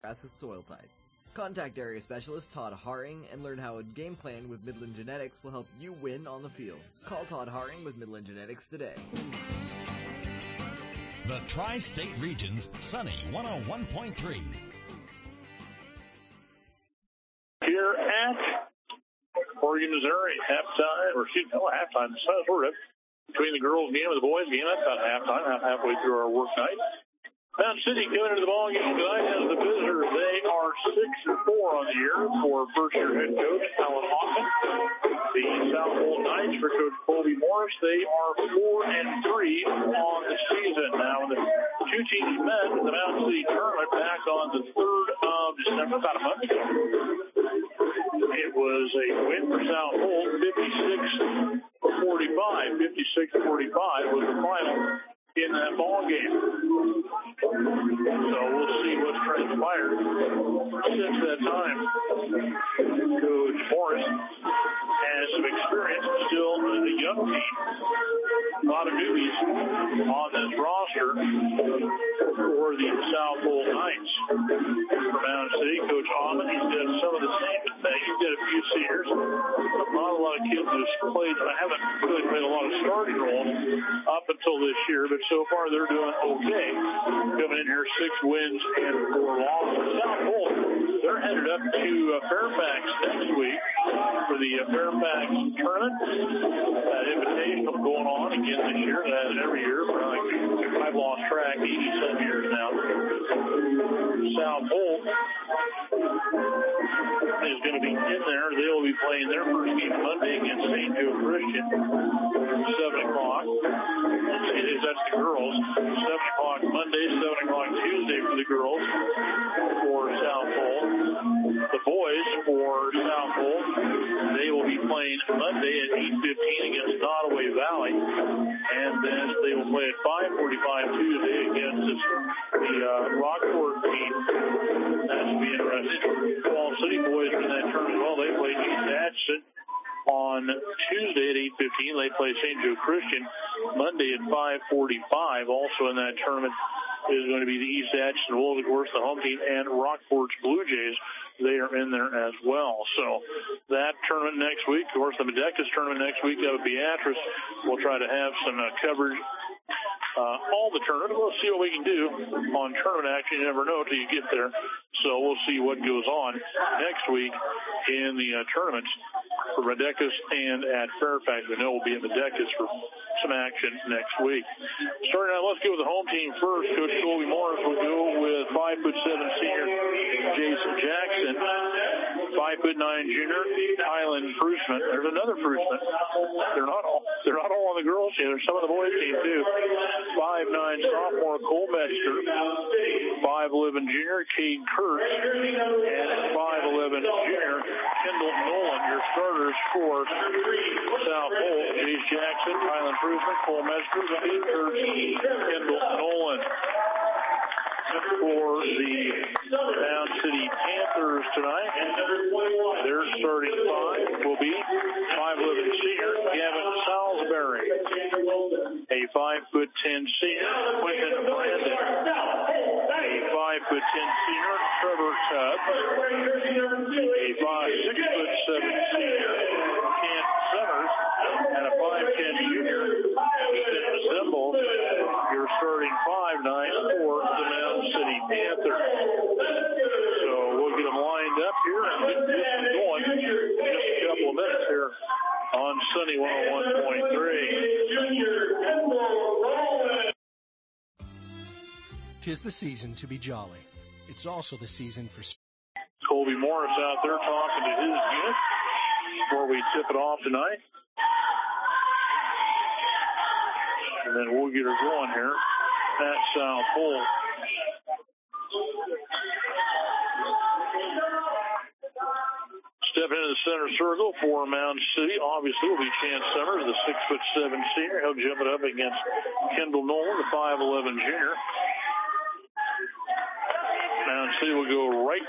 grass with soil type. Contact area specialist Todd Haring and learn how a game plan with Midland Genetics will help you win on the field. Call Todd Haring with Midland Genetics today. The Tri-State Region's Sunny 101.3. Here at Oregon, Missouri, halftime. Sort of between the girls' game and the boys' game. That's about halftime, halfway through our work night. Mountain City coming into the ball game tonight as the visitors. They are 6-4 on the year for first-year head coach Alan Hoffman. The South Bowl Knights for Coach Colby Morris. They are 4-3 on the season. Now, when the two teams met in the Mountain City tournament back on the 3rd of December, about a month ago, it was a win for South Bowl, 56-45. 56-45 was the final in that ball game. So we'll see what's transpired since that time. Coach Morris has some experience, still a young team. A lot of newbies on this roster for the South Bowl Knights. From Mountain City, Coach Hoffman, he's done some of the same things. He's got a few seniors. Not a lot of kids who've played. I haven't really played a lot of starting roles up until this year, but so far they're doing okay. Coming in here, 6 wins and 4 losses. South Bowl, they're headed up to Fairfax next week for the Fairfax tournament. That invitational going on again this year. That is every year for I've lost track 80-some years now. South Bowl is going to be in there. They'll be playing their first game Monday against St. Joe Christian, 7 o'clock. That's the girls. 7 o'clock Monday, 7 o'clock Tuesday for the girls for South Bowl. The boys for South Bowl, they will be playing Monday at 8:15 against Nottoway Valley. And then they will play at 5:45 Tuesday against the Rockport team. That should be interesting. Falls City boys in that tournament as well. They play East Atchison on Tuesday at 8:15. They play St. Joe Christian Monday at 5:45. Also in that tournament is going to be the East Atchison Wolves, of course, the home team, and Rockport's Blue Jays. They are in there as well. So that tournament next week, of course, the Medecus tournament next week out of Beatrice. We'll try to have some coverage. All the tournament. We'll see what we can do on tournament action. You never know until you get there. So we'll see what goes on next week in the tournaments for Medecus and at Fairfax. We know we'll be at Medecus for some action next week. Starting out, let's go with the home team first. Coach Colby Morris will go with 5'7" senior Jason Jackson, 5'9" junior Tylen Prusman. There's another Prusman. They're not all on the girls' team. There's some of the boys' team too. 5'9" sophomore Cole Metzger, 5'11" junior Cade Kurtz, and 5'11" junior Kendall Nolan. Your starters for South Bowl: Jace Jackson, Tylen Prusman, Cole Metzger, Cade Kurtz, Kendall Nolan. For the Mound City Panthers tonight, their starting 5 will be 5'11" senior Gavin Salisbury, a 5'10" senior Quentin Brandon, a 5'10" senior Trevor Tubbs, a 6'7" senior Kent Summers, and a 5'10" junior Ethan Zimble. Your starting 5'9" for the Mound City Panthers. So we'll get them lined up here and get this going in just a couple of minutes here on Sunny 101.3. 'Tis the season to be jolly. It's also the season for Colby Morris out there talking to his unit before we tip it off tonight. And then we'll get her going here at South Bowl. Stepping into the center circle for Mound City, obviously, will be Chance Summers, the 6'7" senior. He'll jump it up against Kendall Nolan, the 5'11" junior. Mound City will go right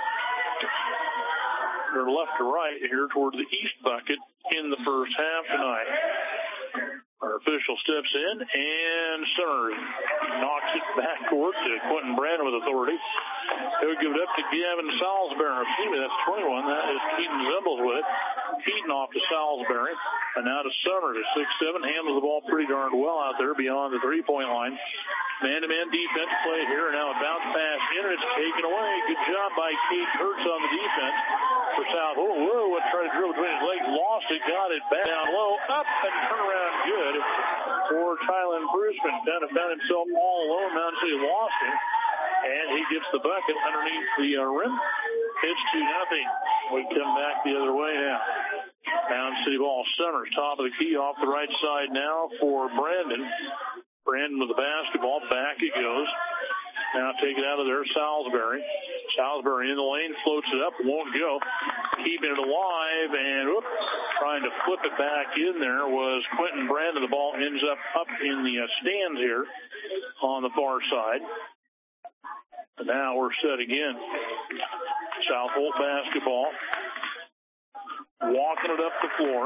or left to right here toward the east bucket in the first half tonight. Our official steps in, and Summers knocks it backcourt to Quentin Brandon with authority. He'll give it up to Gavin Salisbury. That's 21. That is Keaton Zimbles with it. Keaton off to Salisbury. And now to Summers at 6'7". Handles the ball pretty darn well out there beyond the three-point line. Man-to-man defense play here. Now a bounce pass in, and it's taken away. Good job by Kate Kurtz on the defense for South. Whoa, what tried to drill between his legs. Lost it, got it back down low, up, and turn around good for Tylen Brusman. Kind of found himself all alone. Mountain City lost him, and he gets the bucket underneath the rim. It's 2-0. We come back the other way now. Mountain City ball. Summers, top of the key, off the right side now for Brandon. Brandon with the basketball. Back it goes. Now take it out of there, Salisbury. Salisbury in the lane, floats it up, won't go. Keeping it alive, and trying to flip it back in there was Quentin Brandon. The ball ends up in the stands here on the far side. And now we're set again. South Holt basketball. Walking it up the floor.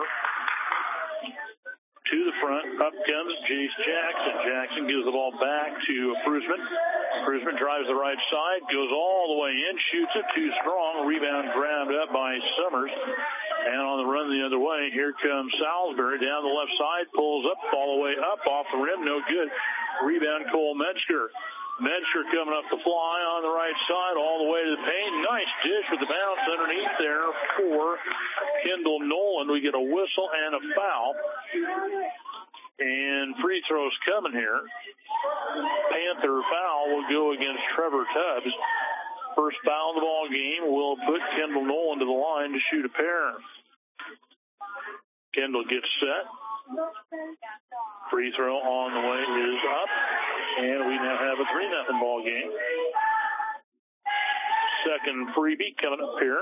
To the front, up comes Jace Jackson. Jackson gives the ball back to Brusman. Brusman drives the right side, goes all the way in, shoots it too strong. Rebound grabbed up by Summers. And on the run the other way, here comes Salisbury down the left side, pulls up, all the way up, off the rim, no good. Rebound Cole Metzger. Metzger coming up the fly on the right side, all the way to the paint. Nice dish with the bounce underneath there for Kendall Nolan. We get a whistle and a foul. And free throws coming here. Panther foul will go against Trevor Tubbs. First foul of the ball game will put Kendall Nolan to the line to shoot a pair. Kendall gets set. Free throw on the way is up. And we now have a 3-0 ball game. Second freebie coming up here.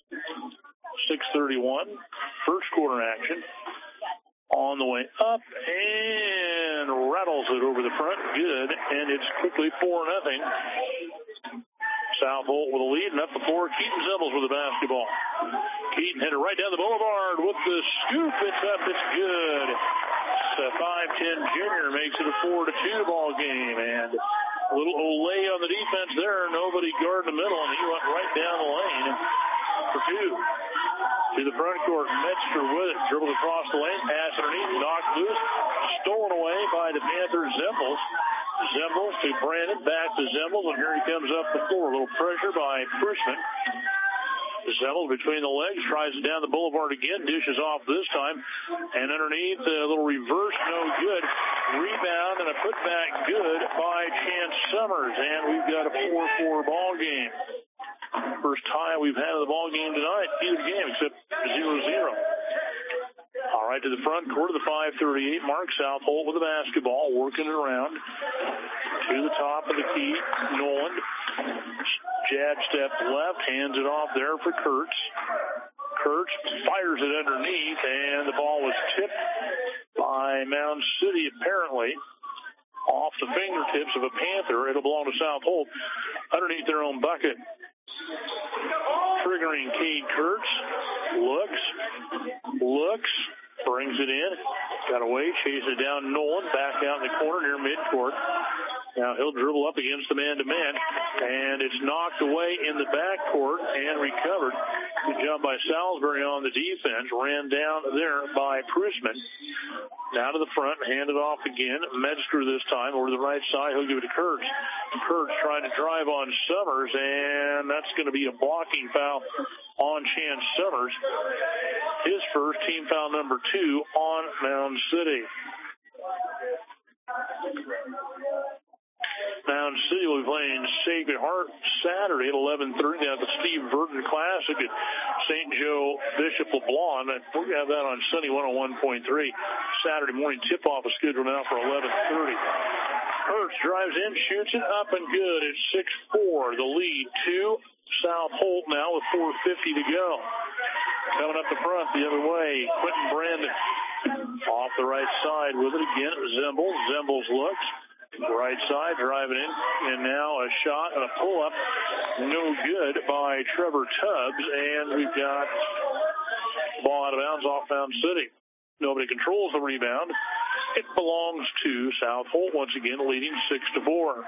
6:31. First quarter action. On the way up and rattles it over the front. Good. And it's quickly 4-0. South Holt with a lead, and up the floor, Keaton Zimbles with the basketball. Keaton hit it right down the boulevard with the scoop. It's up, it's good. The 5'10" junior makes it a 4-2 ball game, and a little Olay on the defense there. Nobody guarding the middle, and he went right down the lane for two. To the front court, Metzger with it, dribbled across the lane, pass underneath, knocked loose, stolen away by the Panthers. Zimbles to Brandon, back to Zimbles, and here he comes up the floor. A little pressure by Brusman. Zimbles between the legs, tries it down the boulevard again, dishes off this time, and underneath, a little reverse, no good. Rebound and a putback good by Chance Summers, and we've got a 4-4 ball game. First tie we've had of the ball game tonight, either game except 0-0. All right, to the front court of the 5:38 mark. South Holt with the basketball, working it around to the top of the key. Nolan, jab step left, hands it off there for Kurtz. Kurtz fires it underneath, and the ball was tipped by Mound City apparently off the fingertips of a Panther. It'll belong to South Holt underneath their own bucket. Triggering Cade Kurtz. Looks, brings it in. Got away, chases it down Nolan, back out in the corner near midcourt. Now he'll dribble up against the man-to-man, and it's knocked away in the backcourt and recovered. Good job by Salisbury on the defense. Ran down there by Brusman. Now to the front, hand it off again. Metzger this time over to the right side. He'll give it to Kurtz. Kurtz trying to drive on Summers, and that's going to be a blocking foul on Chance Summers. His first, team foul number 2 on Mound City. Mound City will be playing Sacred Heart Saturday at 11:30 at the Steve Burton Classic at St. Joe Bishop LeBlanc. We're going to have that on Sunny 101.3. Saturday morning tip-off is scheduled now for 11:30. Kurtz drives in, shoots it up and good. It's 6-4. The lead to South Holt now with 4:50 to go. Coming up the front the other way, Quentin Brandon off the right side with it again. Zimbles looks. Right side, driving in, and now a shot and a pull-up, no good by Trevor Tubbs, and we've got the ball out of bounds off Mound City. Nobody controls the rebound, It belongs to South Holt once again, leading 6-4.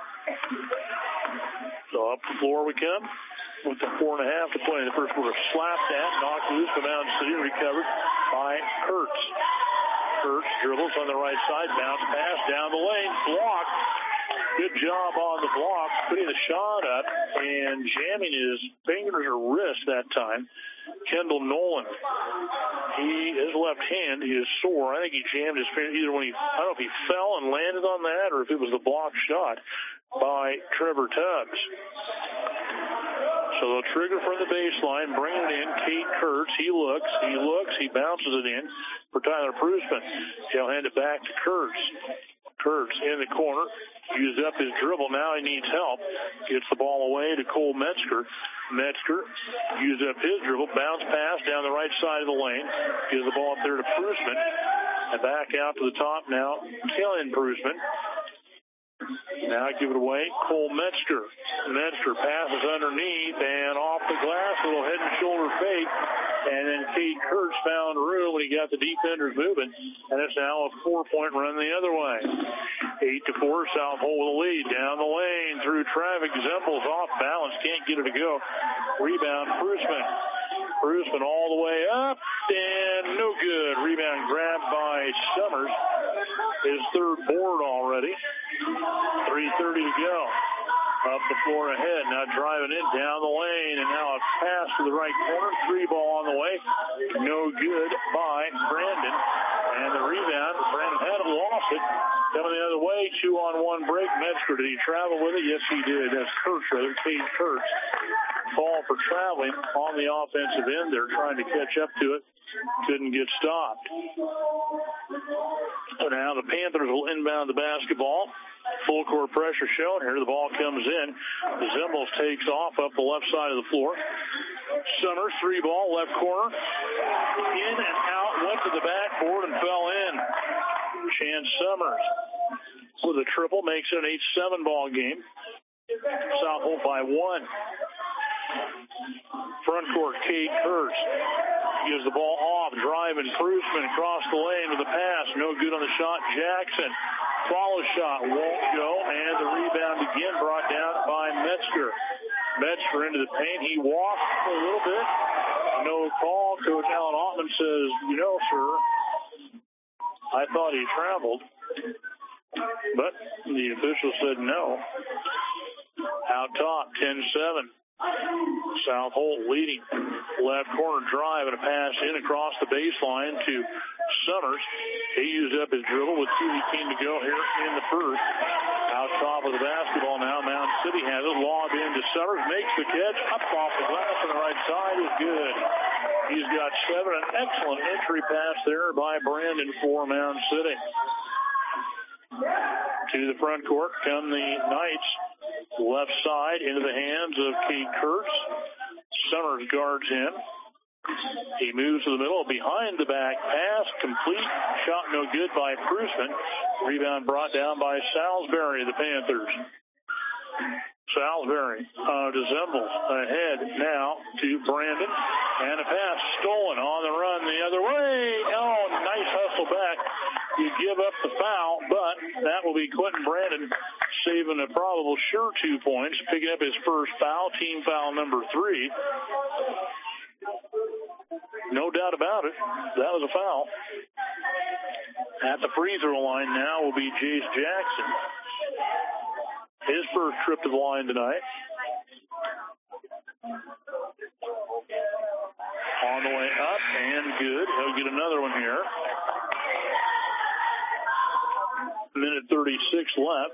So up the floor we come with the 4.5 to play in the first quarter. Slapped at, knocked loose by Mound City, recovered by Kurtz. Kurtz dribbles on the right side, bounce pass down the lane, blocked. Good job on the block, putting the shot up and jamming his fingers or wrist that time. Kendall Nolan. His left hand is sore. I think he jammed his finger either when I don't know if he fell and landed on that or if it was the block shot by Trevor Tubbs. So they'll trigger from the baseline, bring it in. Kate Kurtz, he looks, he bounces it in for Tyler Prusman. He'll hand it back to Kurtz. Kurtz in the corner, used up his dribble. Now he needs help. Gets the ball away to Cole Metzger. Metzger used up his dribble. Bounce pass down the right side of the lane. Gives the ball up there to Prusman. And back out to the top now, Kellen Prusman. Now give it away, Cole Metzger. Metzger passes underneath and off the glass, a little head and shoulder fake. And then Kate Kurtz found room when he got the defenders moving. And it's now a 4-point run the other way. 8-4, South Holt with a lead. Down the lane through traffic. Zemble's off balance, can't get it to go. Rebound, Prusman. Prusman all the way up and no good. Rebound grabbed by Summers. His third board already. 3:30 to go. Up the floor ahead. Now driving in down the lane. And now a pass to the right corner. 3-ball on the way. No good by Brandon. And the rebound. Brandon had lost it. Coming the other way. 2-on-1 break. Metzger. Did he travel with it? Yes, he did. That's Kurtz, rather. Kate Kurtz. Call for traveling on the offensive end. They're trying to catch up to it. Couldn't get stopped. So now the Panthers will inbound the basketball. Full court pressure shown here. The ball comes in. Zembles takes off up the left side of the floor. Summers, 3-ball, left corner. In and out, went to the backboard and fell in. Chance Summers with a triple makes it an 8-7 ball game. South Holt by 1. Front court, Kate Kurtz gives the ball off, driving Prusman across the lane with a pass. No good on the shot. Jackson. Follow shot won't go, and the rebound again brought down by Metzger. Metzger into the paint. He walked a little bit. No call. Coach Alan Ottman says, sir, I thought he traveled. But the official said no. Out top, 10-7. South Holt leading. Left corner drive and a pass in across the baseline to Summers. He used up his dribble with 2:18 to go here in the first. Out top of the basketball now. Mound City has it. Lobbed into Summers. Makes the catch. Up off the glass on the right side is good. He's got 7. An excellent entry pass there by Brandon for Mound City. To the front court come the Knights. Left side into the hands of Kate Kurtz. Summers guards him. He moves to the middle. Behind the back pass. Complete. Shot no good by Prusman. Rebound brought down by Salisbury, the Panthers. Salisbury to Zembles. Ahead now to Brandon. And a pass stolen on the run the other way. Oh, nice hustle back. You give up the foul, but that will be Quentin Brandon saving a probable sure 2 points, picking up his first foul, team foul number 3. No doubt about it. That was a foul. At the free throw line now will be Jace Jackson. His first trip to the line tonight. On the way up and good. He'll get another one here. Minute 36 left.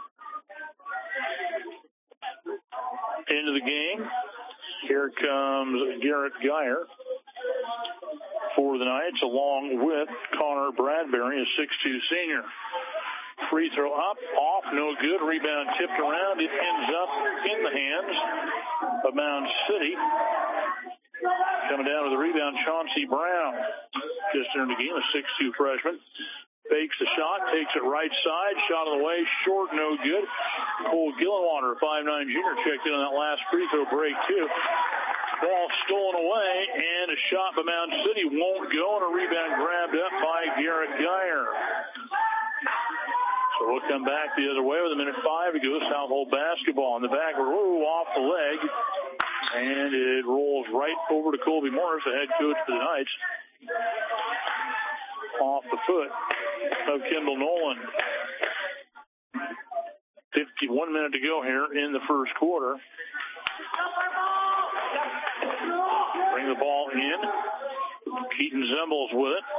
Into the game. Here comes Garrett Geyer for the Knights, along with Connor Bradbury, a 6'2 senior. Free throw up, off, no good. Rebound tipped around. It ends up in the hands of Mound City. Coming down with the rebound, Chauncey Brown. Just entered the game, a 6'2 freshman. Fakes the shot, takes it right side. Shot on the way, short, no good. Cole Gillenwater, 5'9 junior, checked in on that last free throw break, too. Ball stolen away, and a shot by Mound City won't go, and a rebound grabbed up by Garrett Geyer. So we'll come back the other way with 1:05 to go. Southold basketball in the back. Off the leg. And it rolls right over to Colby Morris, the head coach for the Knights. Off the foot of Kendall Nolan. 51 minutes to go here in the first quarter. Bring the ball in. Keaton Zimbles with it.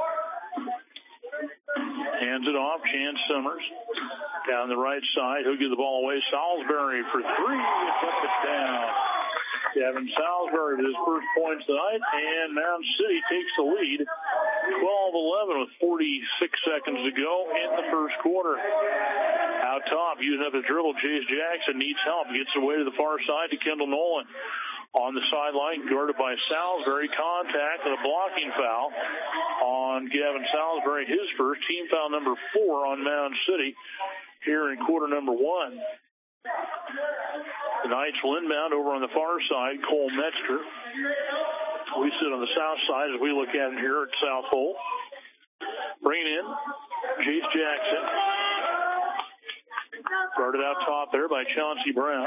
Hands it off. Chance Summers down the right side. He'll give the ball away. Salisbury for three. Up it down. Kevin Salisbury with his first points tonight, and Mound City takes the lead. 12-11 with 46 seconds to go in the first quarter. Out top, using up the dribble, Chase Jackson needs help. Gets away to the far side to Kendall Nolan. On the sideline, guarded by Salisbury. Contact and a blocking foul on Gavin Salisbury. His first, team foul number 4 on Mound City here in quarter number 1. The Knights will inbound over on the far side. Cole Metzger. We sit on the south side as we look at it here at Southold. Bringing in Chase Jackson. Guarded out top there by Chauncey Brown.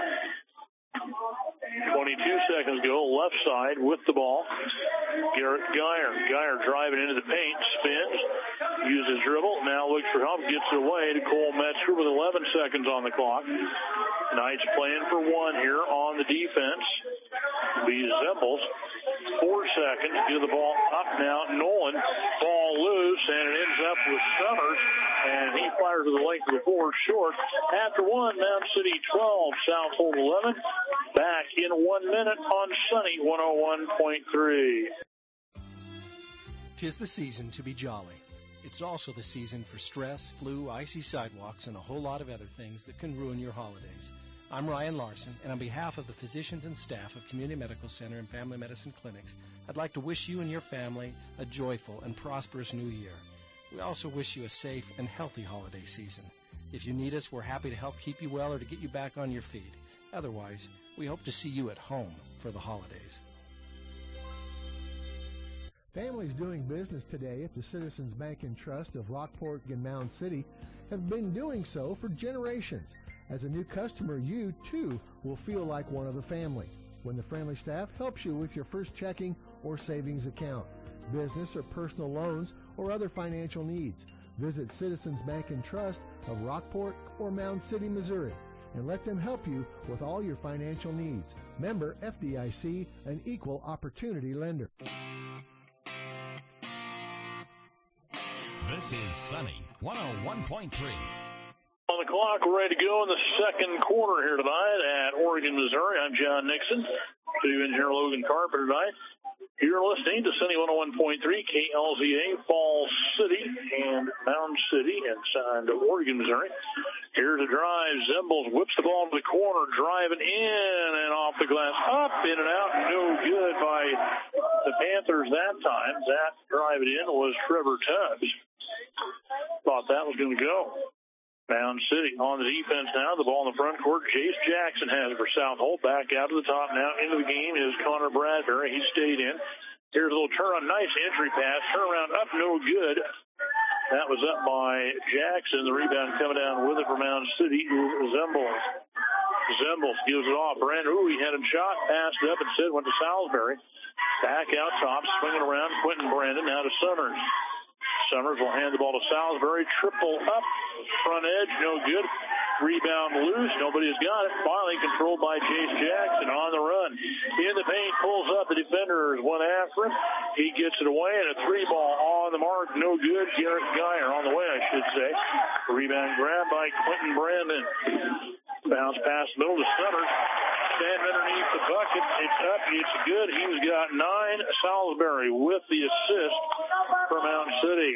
22 seconds ago, left side with the ball. Garrett Geyer. Geyer driving into the paint, spins, uses dribble, now looks for help, gets it away to Cole Metzger with 11 seconds on the clock. Knights playing for 1 here on the defense. Be Zimbles. 4 seconds, give the ball up now. Nolan, ball loose, and it ends up with Summers, and he fires to the length of the floor short. After 1, Mound City 12, Southold 11. Back in 1 minute on Sunny 101.3. 'Tis the season to be jolly. It's also the season for stress, flu, icy sidewalks, and a whole lot of other things that can ruin your holidays. I'm Ryan Larson, and on behalf of the physicians and staff of Community Medical Center and Family Medicine Clinics, I'd like to wish you and your family a joyful and prosperous new year. We also wish you a safe and healthy holiday season. If you need us, we're happy to help keep you well or to get you back on your feet. Otherwise, we hope to see you at home for the holidays. Families doing business today at the Citizens Bank and Trust of Rockport and Mound City have been doing so for generations. As a new customer, you, too, will feel like one of the family when the friendly staff helps you with your first checking or savings account, business or personal loans, or other financial needs. Visit Citizens Bank and Trust of Rockport or Mound City, Missouri, and let them help you with all your financial needs. Member FDIC, an equal opportunity lender. This is Sunny 101.3. On the clock, we're ready to go in the second quarter here tonight at Oregon, Missouri. I'm John Nixon. To engineer Logan Carpenter tonight. You're listening to Sunny 101.3 KLZA, Falls City and Mound City inside Oregon, Missouri. Here's a drive. Zimbles whips the ball to the corner, driving in and off the glass, up, in and out. No good by the Panthers that time. That drive it in was Trevor Tubbs. Thought that was going to go. Mound City on the defense now. The ball in the front court. Chase Jackson has it for Southold. Back out to the top now. Into the game is Connor Bradbury. He stayed in. Here's a little turn on. Nice entry pass. Turn around up. No good. That was up by Jackson. The rebound coming down with it for Mound City is Zimbles. Zimbles gives it off. Brandon, he had him shot. Passed up and said went to Salisbury. Back out top. Swinging around. Quentin Brandon now to Summers. Summers will hand the ball to Salisbury. Triple up. Front edge. No good. Rebound loose. Nobody's got it. Finally controlled by Chase Jackson on the run. In the paint. Pulls up. The defenders went after him. He gets it away. And a 3-ball on the mark. No good. Garrett Geyer on the way, I should say. Rebound grab by Quentin Brandon. Bounce past the middle to Summers. Standing underneath the bucket. It's up. It's good. He's got 9. Salisbury with the assist for Mound City.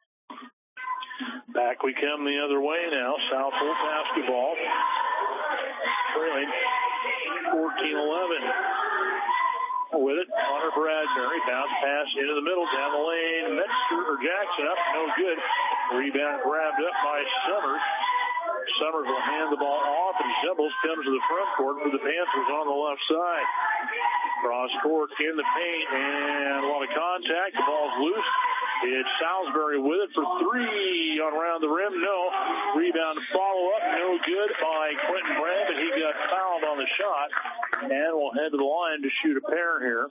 Back we come the other way now. Southold basketball. Trailing 14-11. With it, Connor Bradbury. Bounce pass into the middle. Down the lane. Metzger or Jackson up. No good. Rebound grabbed up by Summers. Summers will hand the ball off, and Zimbles comes to the front court for the Panthers on the left side. Cross court in the paint, and a lot of contact. The ball's loose. It's Salisbury with it for three on around the rim. No. Rebound follow-up. No good by Quentin Brandon. He got fouled on the shot and will head to the line to shoot a pair here.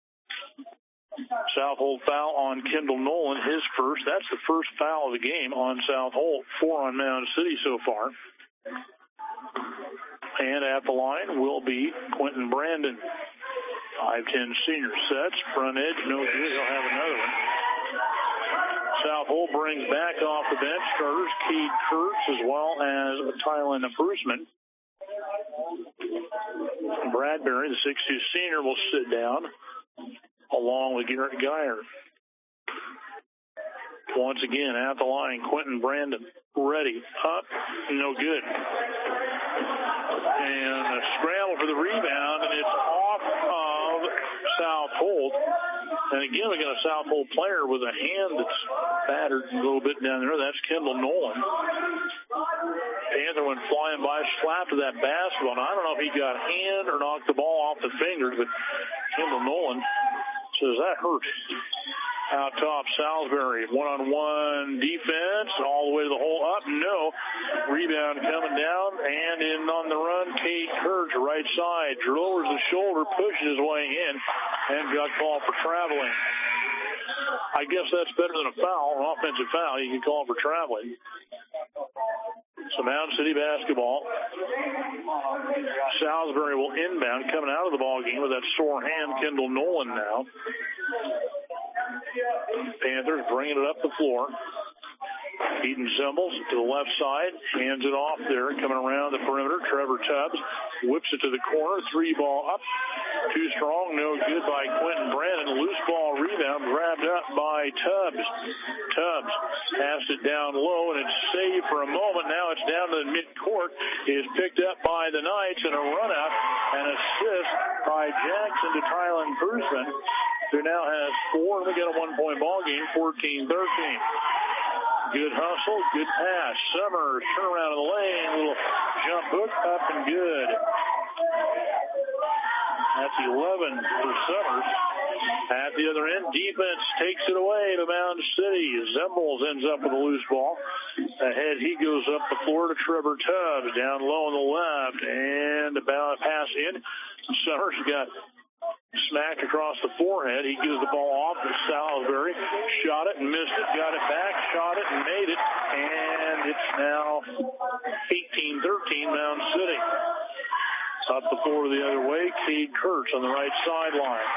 South Holt foul on Kendall Nolan, his first. That's the first foul of the game on South Holt. 4 on Mound City so far. And at the line will be Quentin Brandon. 5'10" senior sets. Front edge, no good. He'll have another one. South Holt brings back off the bench starters Keith Kurtz as well as Tylen Bruceman. Bradbury, the 6'2" senior, will sit down along with Garrett Geyer. Once again, at the line, Quentin Brandon. Ready. Up. No good. And a scramble for the rebound, and it's off of South Holt. And again, we got a South Holt player with a hand that's battered a little bit down there. That's Kendall Nolan. Panther went flying by, slapped to that basketball. And I don't know if he got hand or knocked the ball off the fingers, but Kendall Nolan says that hurt. Out top, Salisbury. One-on-one defense. All the way to the hole. Up. No. Rebound coming down. And in on the run, Kate Kurtz, right side. Lowers the shoulder, pushes his way in, and got called for traveling. I guess that's better than a foul, an offensive foul. You can call for traveling. So Mound City basketball. Salisbury will inbound, coming out of the ball game with that sore hand. Kendall Nolan now. Panthers bringing it up the floor. Keaton Zimbles to the left side, hands it off there, coming around the perimeter. Trevor Tubbs whips it to the corner. 3-ball up. Too strong, no good by Quentin Brandon. Loose ball rebound grabbed up by Tubbs. Tubbs passed it down low, and it's saved for a moment. Now it's down to the midcourt. It is picked up by the Knights, and a run-out and assist by Jackson to Tylen Bruceman, who now has 4, and we got a 1-point ball game, 14-13. Good hustle, good pass. Summers, turn around in the lane, little jump hook, up and good. That's 11 for Summers. At the other end, defense takes it away to Mound City. Zimbles ends up with a loose ball. Ahead, he goes up the floor to Trevor Tubbs, down low on the left, and about a pass in. Summers got smacked across the forehead. He gives the ball off to Salisbury. Shot it and missed it. Got it back. Shot it and made it. And it's now 18-13 Mound City. Up the floor the other way. Cade Kurtz on the right sideline.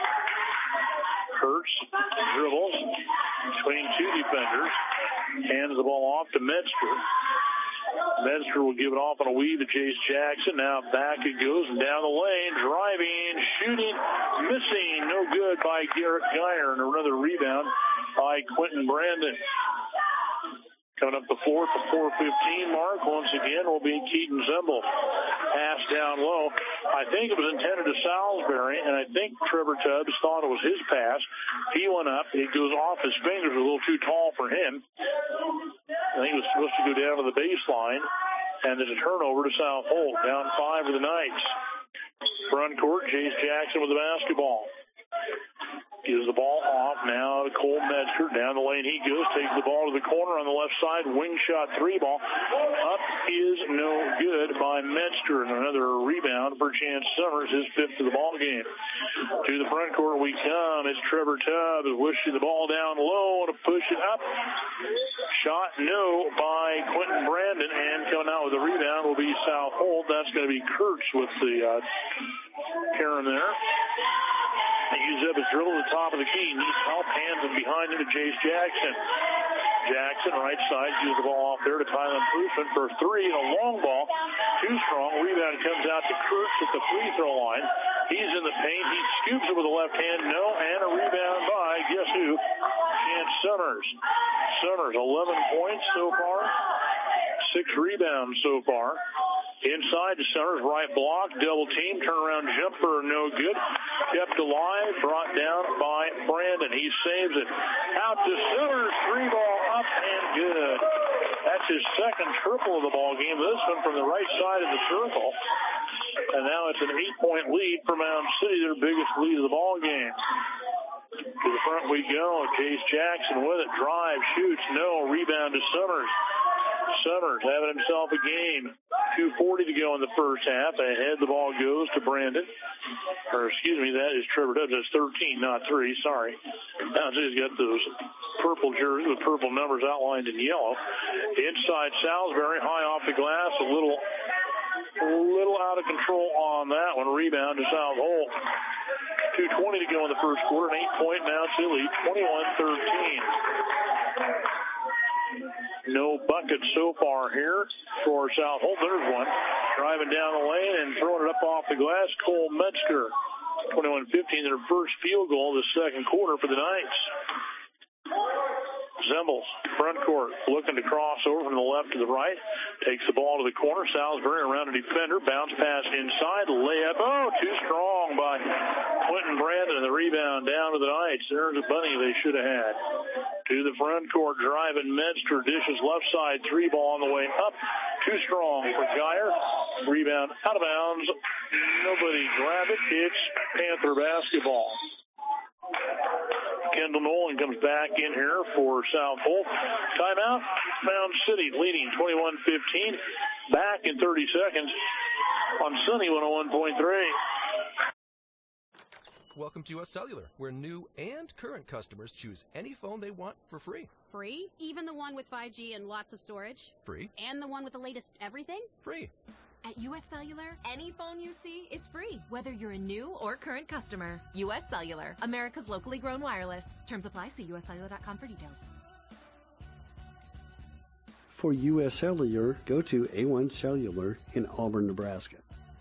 Kurtz dribbles between 2 defenders. Hands the ball off to Metzger. Metzger will give it off on a weave to Chase Jackson. Now back it goes and down the lane. Driving, shooting, missing. No good by Garrett Geyer. And another rebound by Quentin Brandon. Coming up the floor at the 4:15 mark. Once again will be Keaton Zimble. Pass down low. I think it was intended to Salisbury, and I think Trevor Tubbs thought it was his pass. He went up. It goes off his fingers. A little too tall for him. I think it was supposed to go down to the baseline. And there's a turnover to South Holt. Down 5 for the Knights. Front court, Chase Jackson with the basketball. Gives the ball off now to Cole Metzger. Down the lane he goes. Takes the ball to the corner on the left side. Wing shot 3-ball. Up is no good by Metzger. And another rebound for Chance Summers, his 5th of the ball game. To the front court we come. It's Trevor Tubbs wishing the ball down low to push it up. Shot no by Quentin Brandon. And coming out with the rebound will be South Holt. That's going to be Kurtz with the Karen there. He uses up his dribble to the top of the key. Needs help. Hands him behind him to Chase Jackson. Jackson, right side, gives the ball off there to Tylen Bruceman for 3. And a long ball. Too strong. Rebound comes out to Kurtz at the free throw line. He's in the paint. He scoops it with the left hand. No. And a rebound by, guess who? Chance Summers. Summers, 11 points so far. 6 rebounds so far. Inside to Summers, right block, double team, turnaround jumper, no good. Kept alive, brought down by Brandon. He saves it. Out to Summers, 3-ball up and good. That's his 2nd triple of the ball game. This one from the right side of the circle. And now it's an 8-point lead for Mound City, their biggest lead of the ball game. To the front we go. Chase Jackson with it. Drive, shoots, no. Rebound to Summers. Summers having himself a game. 2:40 to go in the first half. Ahead the ball goes to Brandon. Or excuse me, that is Trevor Dubs. That's 13, not 3. Sorry. Now he's got those purple jerseys with purple numbers outlined in yellow. Inside Salisbury, high off the glass. A little out of control on that one. Rebound to South Holt. 2:20 to go in the first quarter. An 8-point Mount lead, 21-13. No bucket so far here for South Holt. There's one. Driving down the lane and throwing it up off the glass. Cole Metzger. 21-15, their first field goal of the second quarter for the Knights. Zembles, front court, looking to cross over from the left to the right. Takes the ball to the corner. Salisbury around a defender. Bounce pass inside. Layup. Oh, too strong by Quentin Brandon. The rebound down to the Knights. There's a bunny they should have had. To the front court, driving Metzger. Dishes left side. 3 ball on the way up. Too strong for Geyer. Rebound out of bounds. Nobody grabbed it. It's Panther basketball. Kendall Nolan comes back in here for South Holt. Timeout. Mound City leading 21-15. Back in 30 seconds on Sunny 101.3. Welcome to US Cellular, where new and current customers choose any phone they want for free. Free? Even the one with 5G and lots of storage? Free. And the one with the latest everything? Free. At US Cellular, any phone you see is free, whether you're a new or current customer. US Cellular, America's locally grown wireless. Terms apply. See uscellular.com for details. For US Cellular, go to A1 Cellular in Auburn, Nebraska.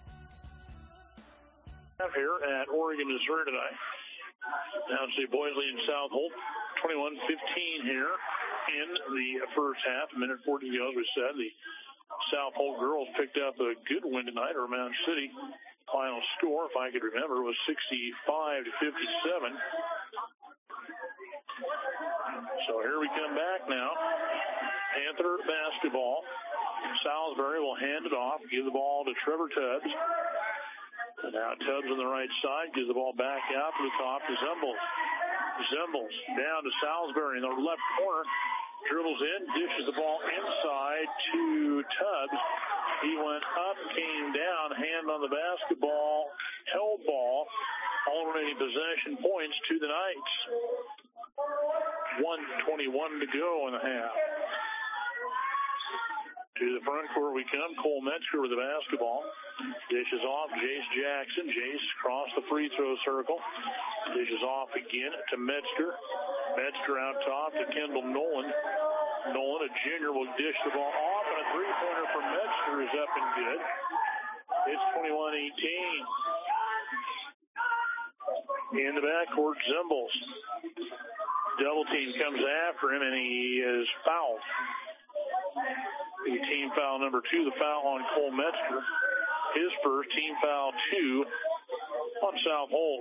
Here at Oregon, Missouri tonight. Now see Boise and South Holt. 21-15 here in the first half. A minute 40 to go, as we said. The South Holt girls picked up a good win tonight over Mound City. Final score, if I could remember, was 65-57. So here we come back now. Panther basketball. Salisbury will hand it off, give the ball to Trevor Tubbs. And now Tubbs on the right side, gives the ball back out to the top to Zembles. Zembles down to Salisbury in the left corner. Dribbles in, dishes the ball inside to Tubbs. He went up, came down, hand on the basketball, held ball. All remaining possession points to the Knights. 1:21 to go in the half. To the front court we come. Cole Metzger with the basketball. Dishes off. Jace Jackson. Jace across the free throw circle. Dishes off again to Metzger. Metzger out top to Kendall Nolan. Nolan, a junior, will dish the ball off, and a three-pointer from Metzger is up and good. It's 21-18. In the backcourt, Zembles. Double team comes after him, and he is fouled. Team foul number 2, the foul on Cole Metzger. His first, team foul 2 on South Holt.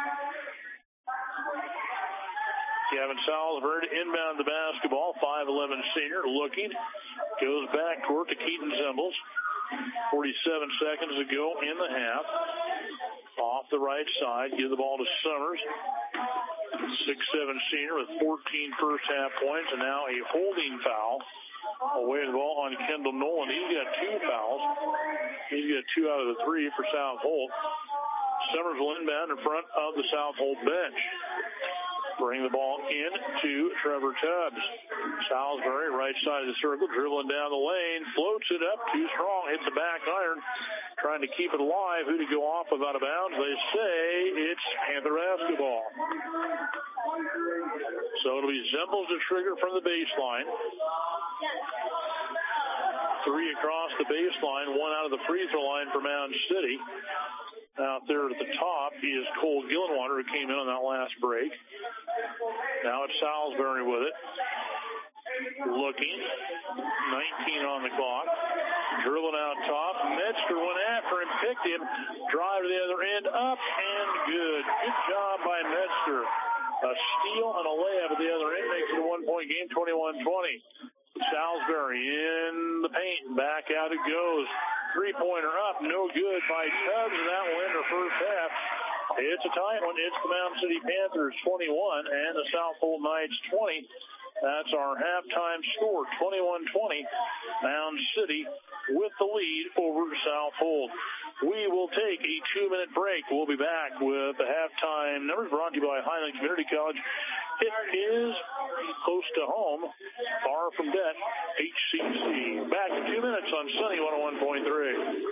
Gavin Salisbury to inbound the basketball. 5'11" senior looking. Goes backcourt to Keaton Zembles. 47 seconds to go in the half. Off the right side. Give the ball to Summers. 6'7" senior with 14 first half points, and now a holding foul. Away the ball on Kendall Nolan. He's got 2 fouls. He's got 2 out of the 3 for South Holt. Summers will inbound in front of the South Holt bench. Bring the ball in to Trevor Tubbs. Salisbury, right side of the circle, dribbling down the lane, floats it up, too strong, hits the back iron, trying to keep it alive. Who to go off of out of bounds? They say it's Panther basketball. So it'll be Zembles to trigger from the baseline. 3 across the baseline, 1 out of the free throw line for Mound City. Out there at the top is Cole Gillenwater, who came in on that last break. Now it's Salisbury with it. Looking. 19 on the clock. Dribbling out top. Metzger went after him, picked him. Drive to the other end. Up and good. Good job by Metzger. A steal and a layup at the other end makes it a 1-point game, 21-20. Salisbury in the paint. Back out it goes. Three-pointer up. No good by Tubbs, and that will end the first half It's a tight one. It's the Mound City Panthers 21 and the South Holt Knights 20. That's our halftime score, 21-20. Mound City with the lead over South Holt. We will take a 2-minute break. We'll be back with the halftime numbers brought to you by Highland Community College. It is close to home, far from debt, HCC. Back in 2 minutes on Sunny 101.3.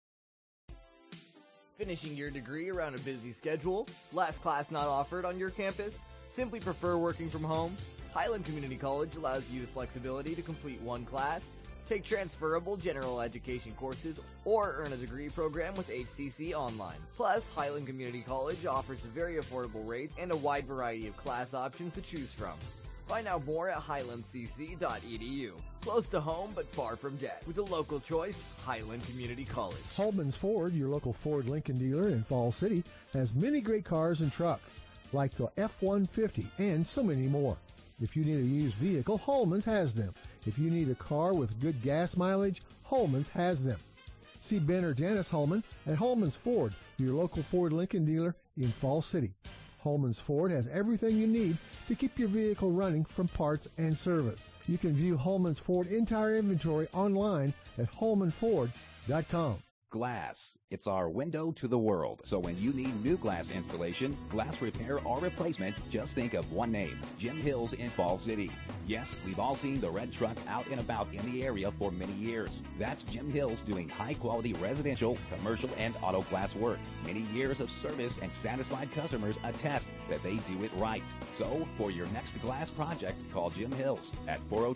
Finishing your degree around a busy schedule? Last class not offered on your campus? Simply prefer working from home? Highland Community College allows you the flexibility to complete one class, take transferable general education courses, or earn a degree program with HCC Online. Plus, Highland Community College offers a very affordable rate and a wide variety of class options to choose from. Find out more at highlandcc.edu. Close to home but far from debt. With a local choice, Highland Community College. Holman's Ford, your local Ford Lincoln dealer in Fall City, has many great cars and trucks, like the F-150 and so many more. If you need a used vehicle, Holman's has them. If you need a car with good gas mileage, Holman's has them. See Ben or Janice Holman at Holman's Ford, your local Ford Lincoln dealer in Fall City. Holman's Ford has everything you need to keep your vehicle running from parts and service. You can view Holman's Ford entire inventory online at holmanford.com. Glass. It's our window to the world. So when you need new glass installation, glass repair, or replacement, just think of one name, Jim Hills in Fall City. Yes, we've all seen the red truck out and about in the area for many years. That's Jim Hills doing high-quality residential, commercial, and auto glass work. Many years of service and satisfied customers attest that they do it right. So for your next glass project, call Jim Hills at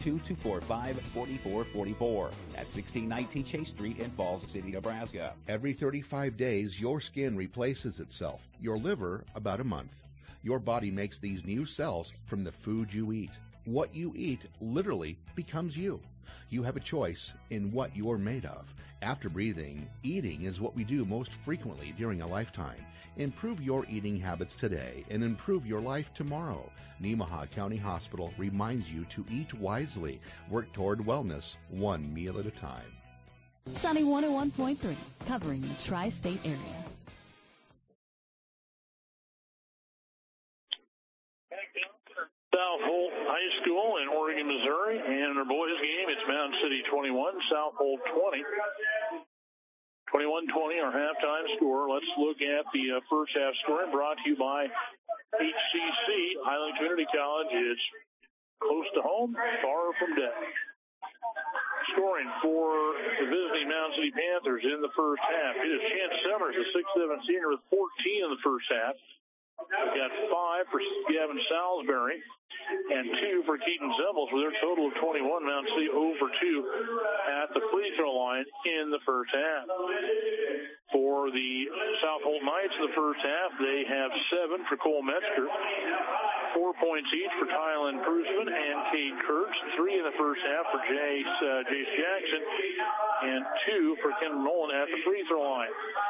402-245-4444 at 1619 Chase Street in Falls City, Nebraska. Every 35 days, your skin replaces itself. Your liver, about a month. Your body makes these new cells from the food you eat. What you eat literally becomes you. You have a choice in what you're made of. After breathing, eating is what we do most frequently during a lifetime. Improve your eating habits today and improve your life tomorrow. Nemaha County Hospital reminds you to eat wisely. Work toward wellness, one meal at a time. Sunny 101.3, covering the tri-state area. South Holt High School in Oregon, Missouri, and in our boys game, it's Mound City 21, South Holt 20. 21-20, our halftime score. Let's look at the first half scoring, brought to you by HCC, Highland Community College. It's close to home, far from debt. Scoring for the visiting Mound City Panthers in the first half. It is Chance Summers, a 6'7" senior, with 14 in the first half. We've got 5 for Gavin Salisbury and 2 for Keaton Zembels, with their total of 21. Mound City 0 for 2 at the free throw line in the first half. For the South Holt Knights in the first half, they have 7 for Cole Metzger, 4 points each for Tylen Prusman and Cade Kurtz, 3 in the first half for Jace Jackson, and 2 for Kendall Nolan at the free throw line.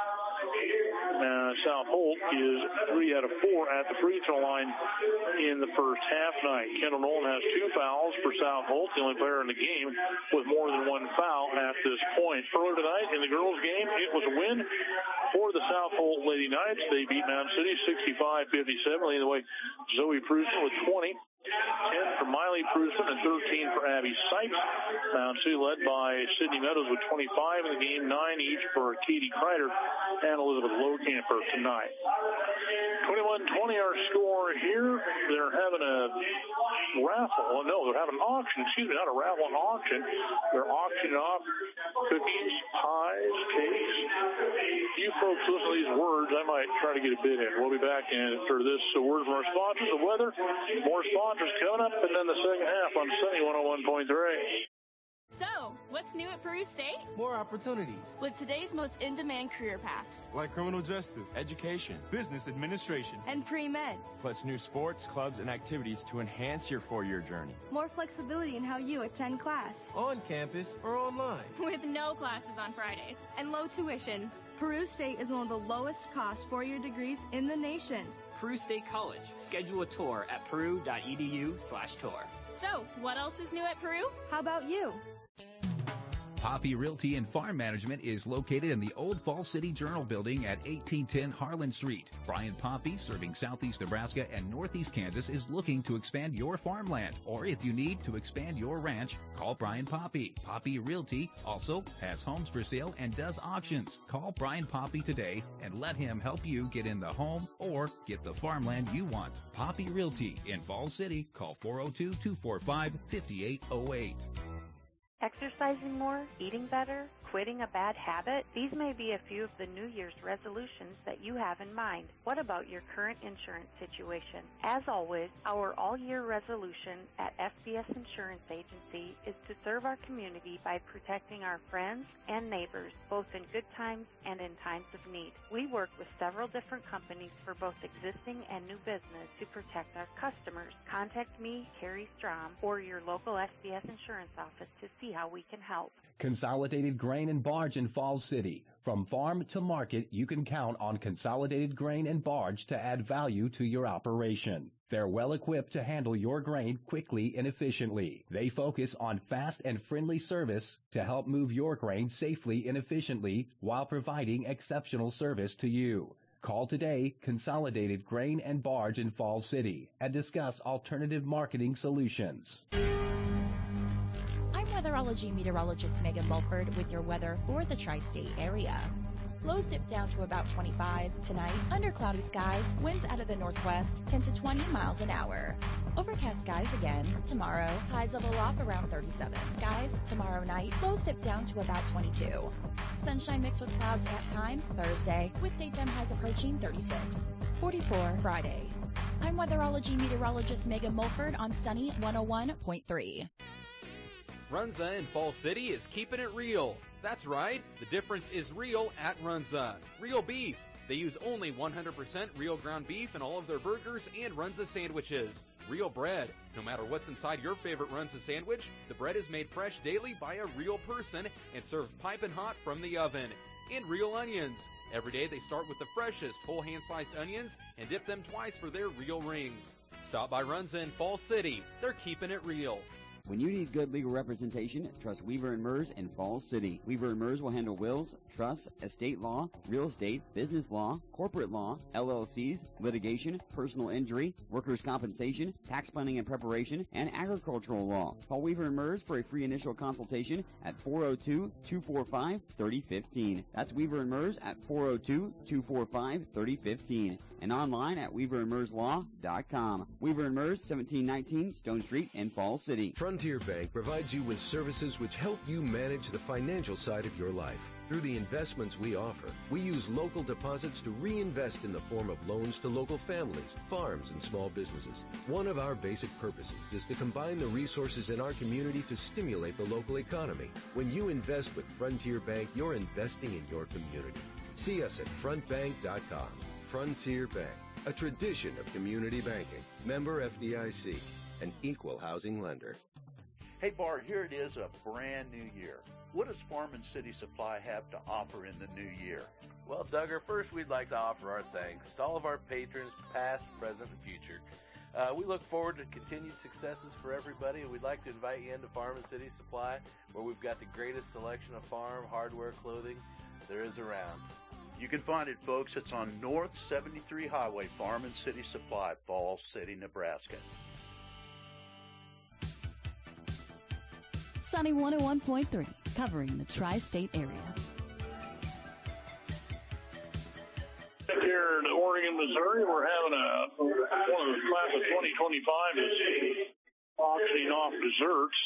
South Holt is 3 out of 4 at the free throw line in the first half night. Kendall Nolan has 2 fouls for South Holt, the only player in the game with more than 1 foul at this point. Earlier tonight in the girls' game, it was a win for the South Holt Lady Knights. They beat Mound City 65-57, leading the way Zoe Prusman with 20. 10 for Miley Prusman and 13 for Abby Sykes. Mound City led by Sydney Meadows with 25 in the game, 9 each for Katie Kreider and Elizabeth Lowcamper tonight. 21-20 our score here. They're having a raffle. No, they're having an auction. Excuse me, not a raffle, an auction. They're auctioning off cookies, pies, cakes. You folks listen to these words, I might try to get a bid in. We'll be back after this word from our sponsors, the weather. More sponsors coming up, and then the second half on Sunny 101.3. So, what's new at Peru State? More opportunities. With today's most in-demand career paths. Like criminal justice, education, business administration, and pre-med. Plus new sports, clubs, and activities to enhance your 4-year journey. More flexibility in how you attend class. On campus or online. With no classes on Fridays. And low tuition. Peru State is one of the lowest cost 4-year degrees in the nation. Peru State College. Schedule a tour at peru.edu/tour. So, what else is new at Peru? How about you? Poppy Realty and Farm Management is located in the Old Falls City Journal Building at 1810 Harlan Street. Brian Poppy, serving southeast Nebraska and northeast Kansas, is looking to expand your farmland. Or if you need to expand your ranch, call Brian Poppy. Poppy Realty also has homes for sale and does auctions. Call Brian Poppy today and let him help you get in the home or get the farmland you want. Poppy Realty in Falls City. Call 402-245-5808. Exercising more, eating better, quitting a bad habit? These may be a few of the New Year's resolutions that you have in mind. What about your current insurance situation? As always, our all-year resolution at SBS Insurance Agency is to serve our community by protecting our friends and neighbors, both in good times and in times of need. We work with several different companies for both existing and new business to protect our customers. Contact me, Carrie Strom, or your local SBS Insurance office to see how we can help. Consolidated Grain and Barge in Falls City. From farm to market, you can count on Consolidated Grain and Barge to add value to your operation. They're well equipped to handle your grain quickly and efficiently. They focus on fast and friendly service to help move your grain safely and efficiently while providing exceptional service to you. Call today, Consolidated Grain and Barge in Falls City, and discuss alternative marketing solutions. Weatherology meteorologist Megan Mulford with your weather for the tri-state area. Lows dip down to about 25 tonight. Under cloudy skies, winds out of the northwest 10 to 20 miles an hour. Overcast skies again tomorrow. Highs level off around 37. Skies tomorrow night. Lows dip down to about 22. Sunshine mixed with clouds at times Thursday, with daytime highs approaching 36. 44 Friday. I'm weatherology meteorologist Megan Mulford on Sunny 101.3. Runza in Falls City is keeping it real. That's right, the difference is real at Runza. Real beef. They use only 100% real ground beef in all of their burgers and Runza sandwiches. Real bread. No matter what's inside your favorite Runza sandwich, the bread is made fresh daily by a real person and served piping hot from the oven. And real onions. Every day they start with the freshest whole hand-sliced onions and dip them twice for their real rings. Stop by Runza in Falls City. They're keeping it real. When you need good legal representation, trust Weaver & Mers in Falls City. Weaver & Mers will handle wills, trusts, estate law, real estate, business law, corporate law, LLCs, litigation, personal injury, workers' compensation, tax planning and preparation, and agricultural law. Call Weaver & Mers for a free initial consultation at 402-245-3015. That's Weaver & Mers at 402-245-3015. And online at weaverandmerslaw.com. Weaver & Mers, 1719 Stone Street in Falls City. Frontier Bank provides you with services which help you manage the financial side of your life. Through the investments we offer, we use local deposits to reinvest in the form of loans to local families, farms, and small businesses. One of our basic purposes is to combine the resources in our community to stimulate the local economy. When you invest with Frontier Bank, you're investing in your community. See us at frontbank.com. Frontier Bank, a tradition of community banking. Member FDIC, an equal housing lender. Hey Bart, here it is, a brand new year. What does Farm and City Supply have to offer in the new year? Well, Duggar, first we'd like to offer our thanks to all of our patrons, past, present, and future. We look forward to continued successes for everybody, and we'd like to invite you into Farm and City Supply, where we've got the greatest selection of farm, hardware, clothing there is around. You can find it, folks. It's on North 73 Highway, Farm and City Supply, Falls City, Nebraska. Sunny 101.3, covering the tri-state area. Here in Oregon, Missouri, we're having one of the class of 2025 is auctioning off desserts.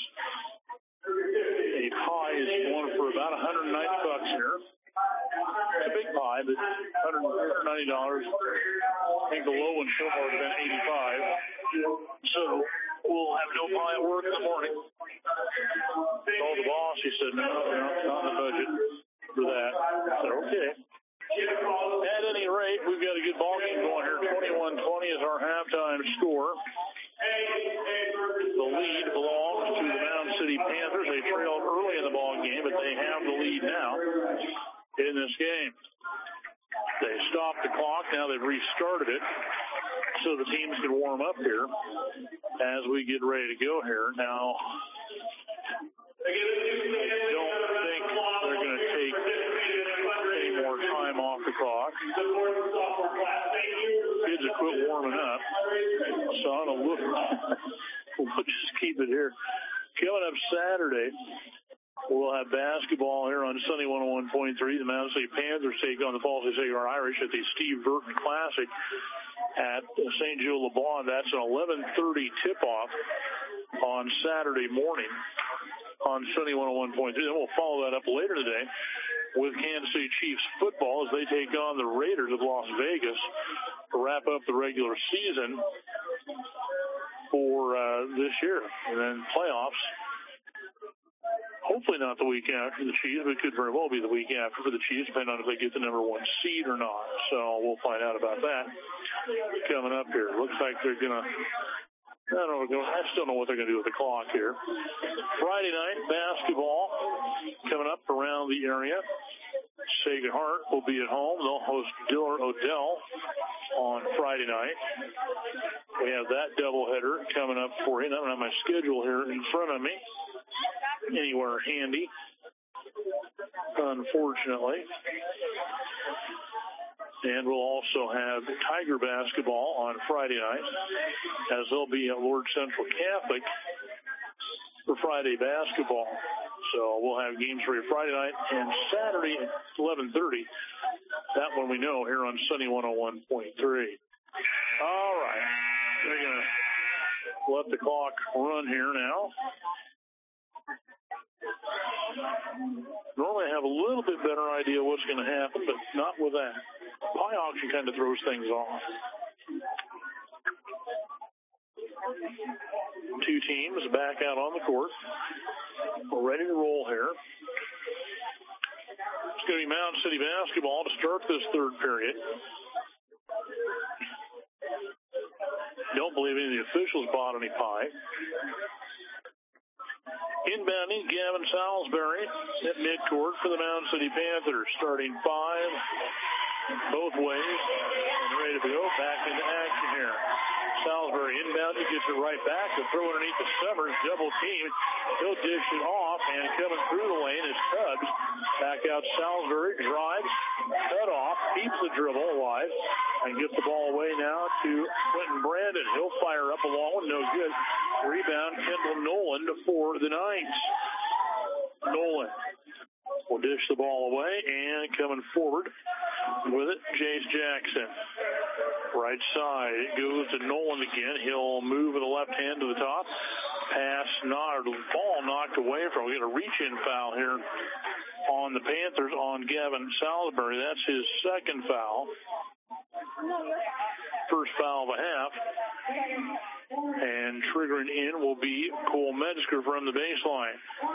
A pie is going for about $190 here. It's a big pie, but $190. I think the low one so far has been $85. So we'll have no pie at work in the morning. Told the boss, he said, no, not in the budget for that. I said, okay. At any rate, we've got a good ball game going here. 21-20 is our halftime score. The lead belongs to the Mound City Panthers. They trailed early in the ball game, but they have the lead now in this game. They stopped the clock. Now they've restarted it so the teams can warm up here as we get ready to go here. Now, I don't think Kids have quit warming up. So I don't know. We'll just keep it here. Coming up Saturday, we'll have basketball here on Sunny 101.3. The Mound City Panthers take on the Falls Xavier Irish at the Steve Burton Classic at St. Joe LeBlanc. That's an 11:30 tip-off on Saturday morning on Sunny 101.3. Then we'll follow that up later today with Kansas City Chiefs football as they take on the Raiders of Las Vegas to wrap up the regular season for this year. And then playoffs, hopefully not the week after the Chiefs, but it could very well be the week after for the Chiefs, depending on if they get the number 1 seed or not. So we'll find out about that coming up here. Looks like they're going to, I still don't know what they're going to do with the clock here. Friday night basketball coming up around the area. Sacred Heart will be at home. They'll host Diller Odell on Friday night. We have that doubleheader coming up for you. I don't have my schedule here in front of me anywhere handy, unfortunately. And we'll also have Tiger basketball on Friday night, as they'll be at Lord Central Catholic for Friday basketball. So we'll have games for you Friday night and Saturday at 11:30. That one we know here on Sunny 101.3. All right. We're going to let the clock run here now. Normally I have a little bit better idea what's going to happen, but not with that. Pie auction kind of throws things off. Two teams back out on the court. We're ready to roll here. It's going to be Mound City basketball to start this third period. Don't believe any of the officials bought any pie. Inbounding, Gavin Salisbury at midcourt for the Mound City Panthers. Starting 5 both ways and ready to go back into action here. Salisbury inbounding, gets it right back. They'll throw underneath the Summers, double team. He'll dish it off, and coming through the lane is Tubbs. Back out Salisbury, drives, cut off, keeps the dribble alive, and gets the ball away now to Quentin Brandon. He'll fire up a long one, no good. Rebound, Kendall Nolan for the Knights. Nolan will dish the ball away, and coming forward with it, Jace Jackson. Right side, it goes to Nolan again. He'll move with the left hand to the top. Pass, ball knocked away from him. We get a reach-in foul here on the Panthers on Gavin Salisbury. That's his second foul. First foul of a half. And triggering in will be Cole Metzger from the baseline.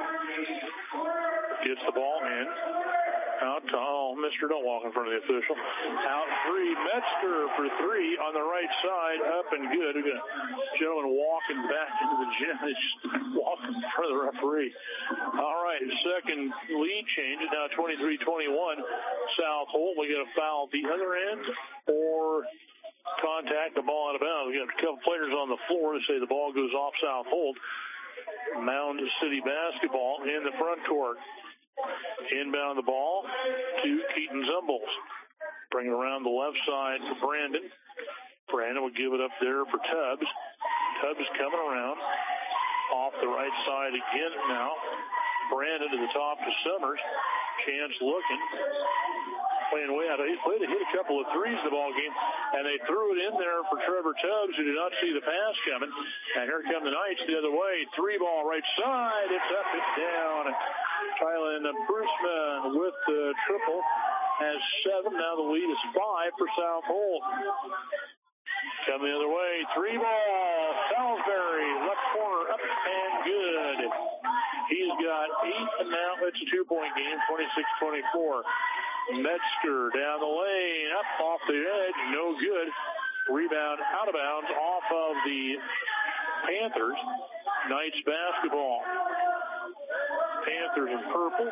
Gets the ball in. Out to, Mr. Don't walk in front of the official. Out 3, Metzger for 3 on the right side, up and good. We got a gentleman walking back into the gym. Just walking in front of the referee. All right, second lead change. It's now 23-21. South Holt. We get a foul at the other end or contact, the ball out of bounds. We got a couple players on the floor to say the ball goes off South Holt. Mound City basketball in the front court. Inbound the ball to Keaton Zumbles. Bring it around the left side for Brandon. Brandon will give it up there for Tubbs. Tubbs coming around off the right side again now. Brandon to the top to Summers. Chance looking. Playing way out. He hit a couple of threes in the ball game, and they threw it in there for Trevor Tubbs, who did not see the pass coming. And here come the Knights the other way. 3-ball right side. It's up, it's down. Tylen Bruceman with the triple has 7. Now the lead is 5 for South Holt. Coming the other way. 3-ball. Salisbury, left corner, up and good. He's got 8, and now it's a 2-point game, 26-24. Metzger down the lane, up off the edge, no good. Rebound out of bounds off of the Panthers. Knights basketball. Panthers in purple.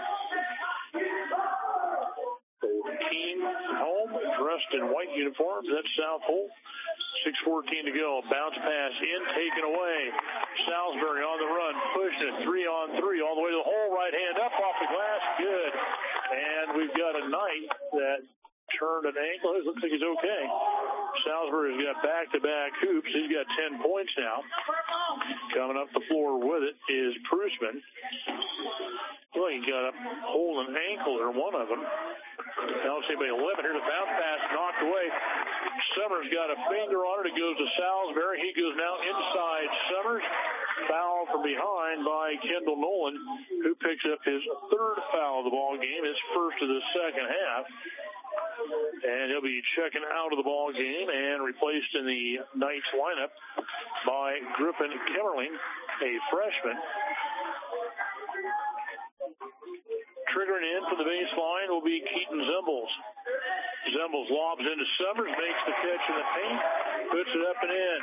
The team home, dressed in white uniforms. That's South Holt. 6:14 to go. Bounce pass in, taken away. Salisbury on the run, pushing it. 3-on-3 all the way to the hole. Right hand up off the glass. Good. And we've got a Knight that turned an ankle. It looks like he's okay. Salisbury's got back-to-back hoops. He's got 10 points now. Coming up the floor with it is Prusman. Well, he got a hole in the ankle there, one of them. I don't see anybody limit here. The bounce pass knocked away. Summers got a finger on it. It goes to Salisbury. He goes now inside Summers. Foul from behind by Kendall Nolan, who picks up his third foul of the ball game, his first of the second half. And he'll be checking out of the ball game and replaced in the Knights lineup by Griffin Kimmerling, a freshman. Triggering in from the baseline will be Keaton Zimbles. Zimbles lobs into Summers, makes the catch in the paint, puts it up and in.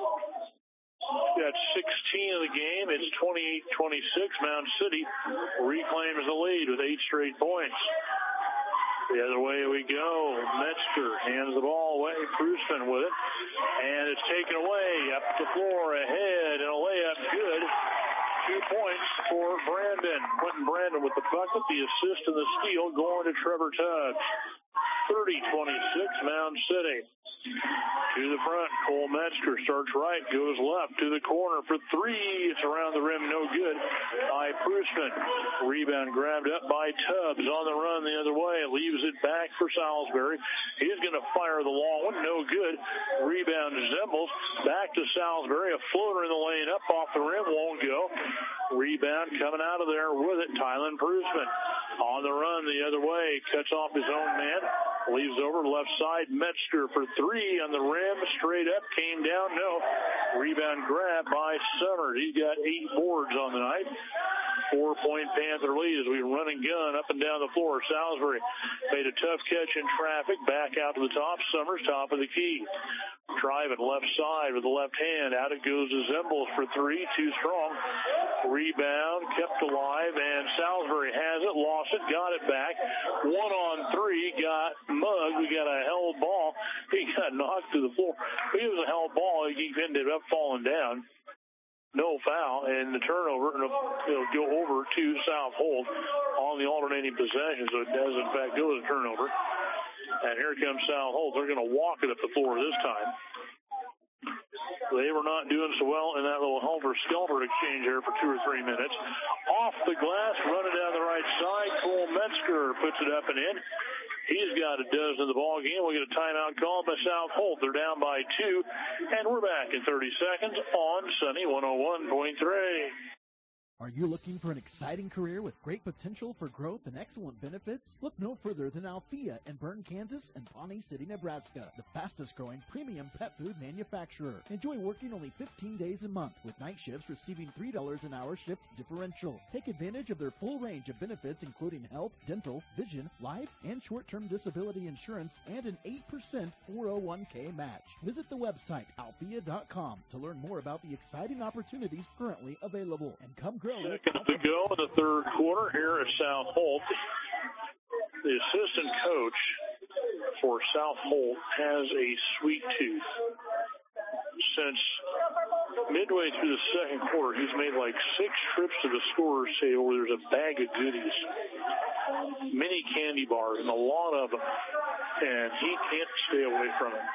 Got 16 of the game. It's 28-26. Mound City reclaims the lead with 8 straight points. The other way we go. Metzger hands the ball away. Prusman with it. And it's taken away. Up the floor, ahead, and a layup good. 2 points for Brandon. Quentin Brandon with the bucket, the assist, and the steal going to Trevor Tubbs. 30-26, Mound City. To the front, Cole Metzger starts right, goes left to the corner for 3. It's around the rim, no good by Prusman. Rebound grabbed up by Tubbs on the run the other way. Leaves it back for Salisbury. He's going to fire the long one, no good. Rebound to Zimbles. Back to Salisbury. A floater in the lane up off the rim, won't go. Rebound coming out of there with it, Tylen Prusman. On the run the other way, cuts off his own man. Leaves over left side. Metzger for 3 on the rim. Straight up. Came down. No. Rebound grab by Summers. He's got 8 boards on the night. 4-point Panther lead as we run and gun up and down the floor. Salisbury made a tough catch in traffic. Back out to the top. Summers top of the key. Driving left side with the left hand. Out it goes to Zimbles for 3. Too strong. Rebound kept alive, and Salisbury has it. Lost it. Got it back. 1-on-3. Got mugged. We got a held ball. He got knocked to the floor. He was a held ball. He ended up falling down. No foul, and the turnover, and it'll go over to South Holt on the alternating possession, so it does, in fact, go to the turnover. And here comes South Holt. They're going to walk it up the floor this time. They were not doing so well in that little helter-skelter exchange here for 2 or 3 minutes. Off the glass, running down the right side. Cole Metzger puts it up and in. He's got a dozen of the ball game. We'll get a timeout called by South Holt. They're down by 2, and we're back in 30 seconds on Sunny 101.3. Are you looking for an exciting career with great potential for growth and excellent benefits? Look no further than Althea in Bern, Kansas and Pawnee City, Nebraska, the fastest growing premium pet food manufacturer. Enjoy working only 15 days a month with night shifts receiving $3 an hour shift differential. Take advantage of their full range of benefits including health, dental, vision, life, and short-term disability insurance and an 8% 401k match. Visit the website althea.com to learn more about the exciting opportunities currently available and come grow. Seconds to go in the third quarter here at South Holt. The assistant coach for South Holt has a sweet tooth. Since midway through the second quarter, he's made like 6 trips to the scorer's table where there's a bag of goodies. Mini candy bars and a lot of them. And he can't stay away from them.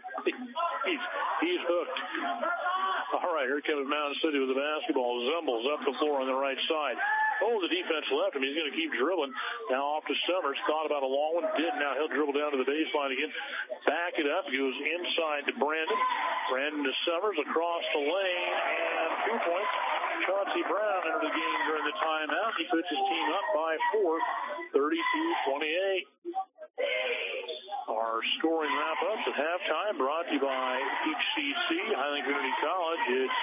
He's hooked. All right, here comes Mountain City with the basketball. Zimbles up the floor on the right side. Oh, the defense left him. He's going to keep dribbling. Now off to Summers. Thought about a long one. Did. Now he'll dribble down to the baseline again. Back it up. Goes inside to Brandon. Brandon to Summers across the lane. And 2 points. Chauncey Brown entered the game during the timeout. He puts his team up by 4, 32-28. Our scoring wrap-ups at halftime brought to you by HCC, Highland Community College. It's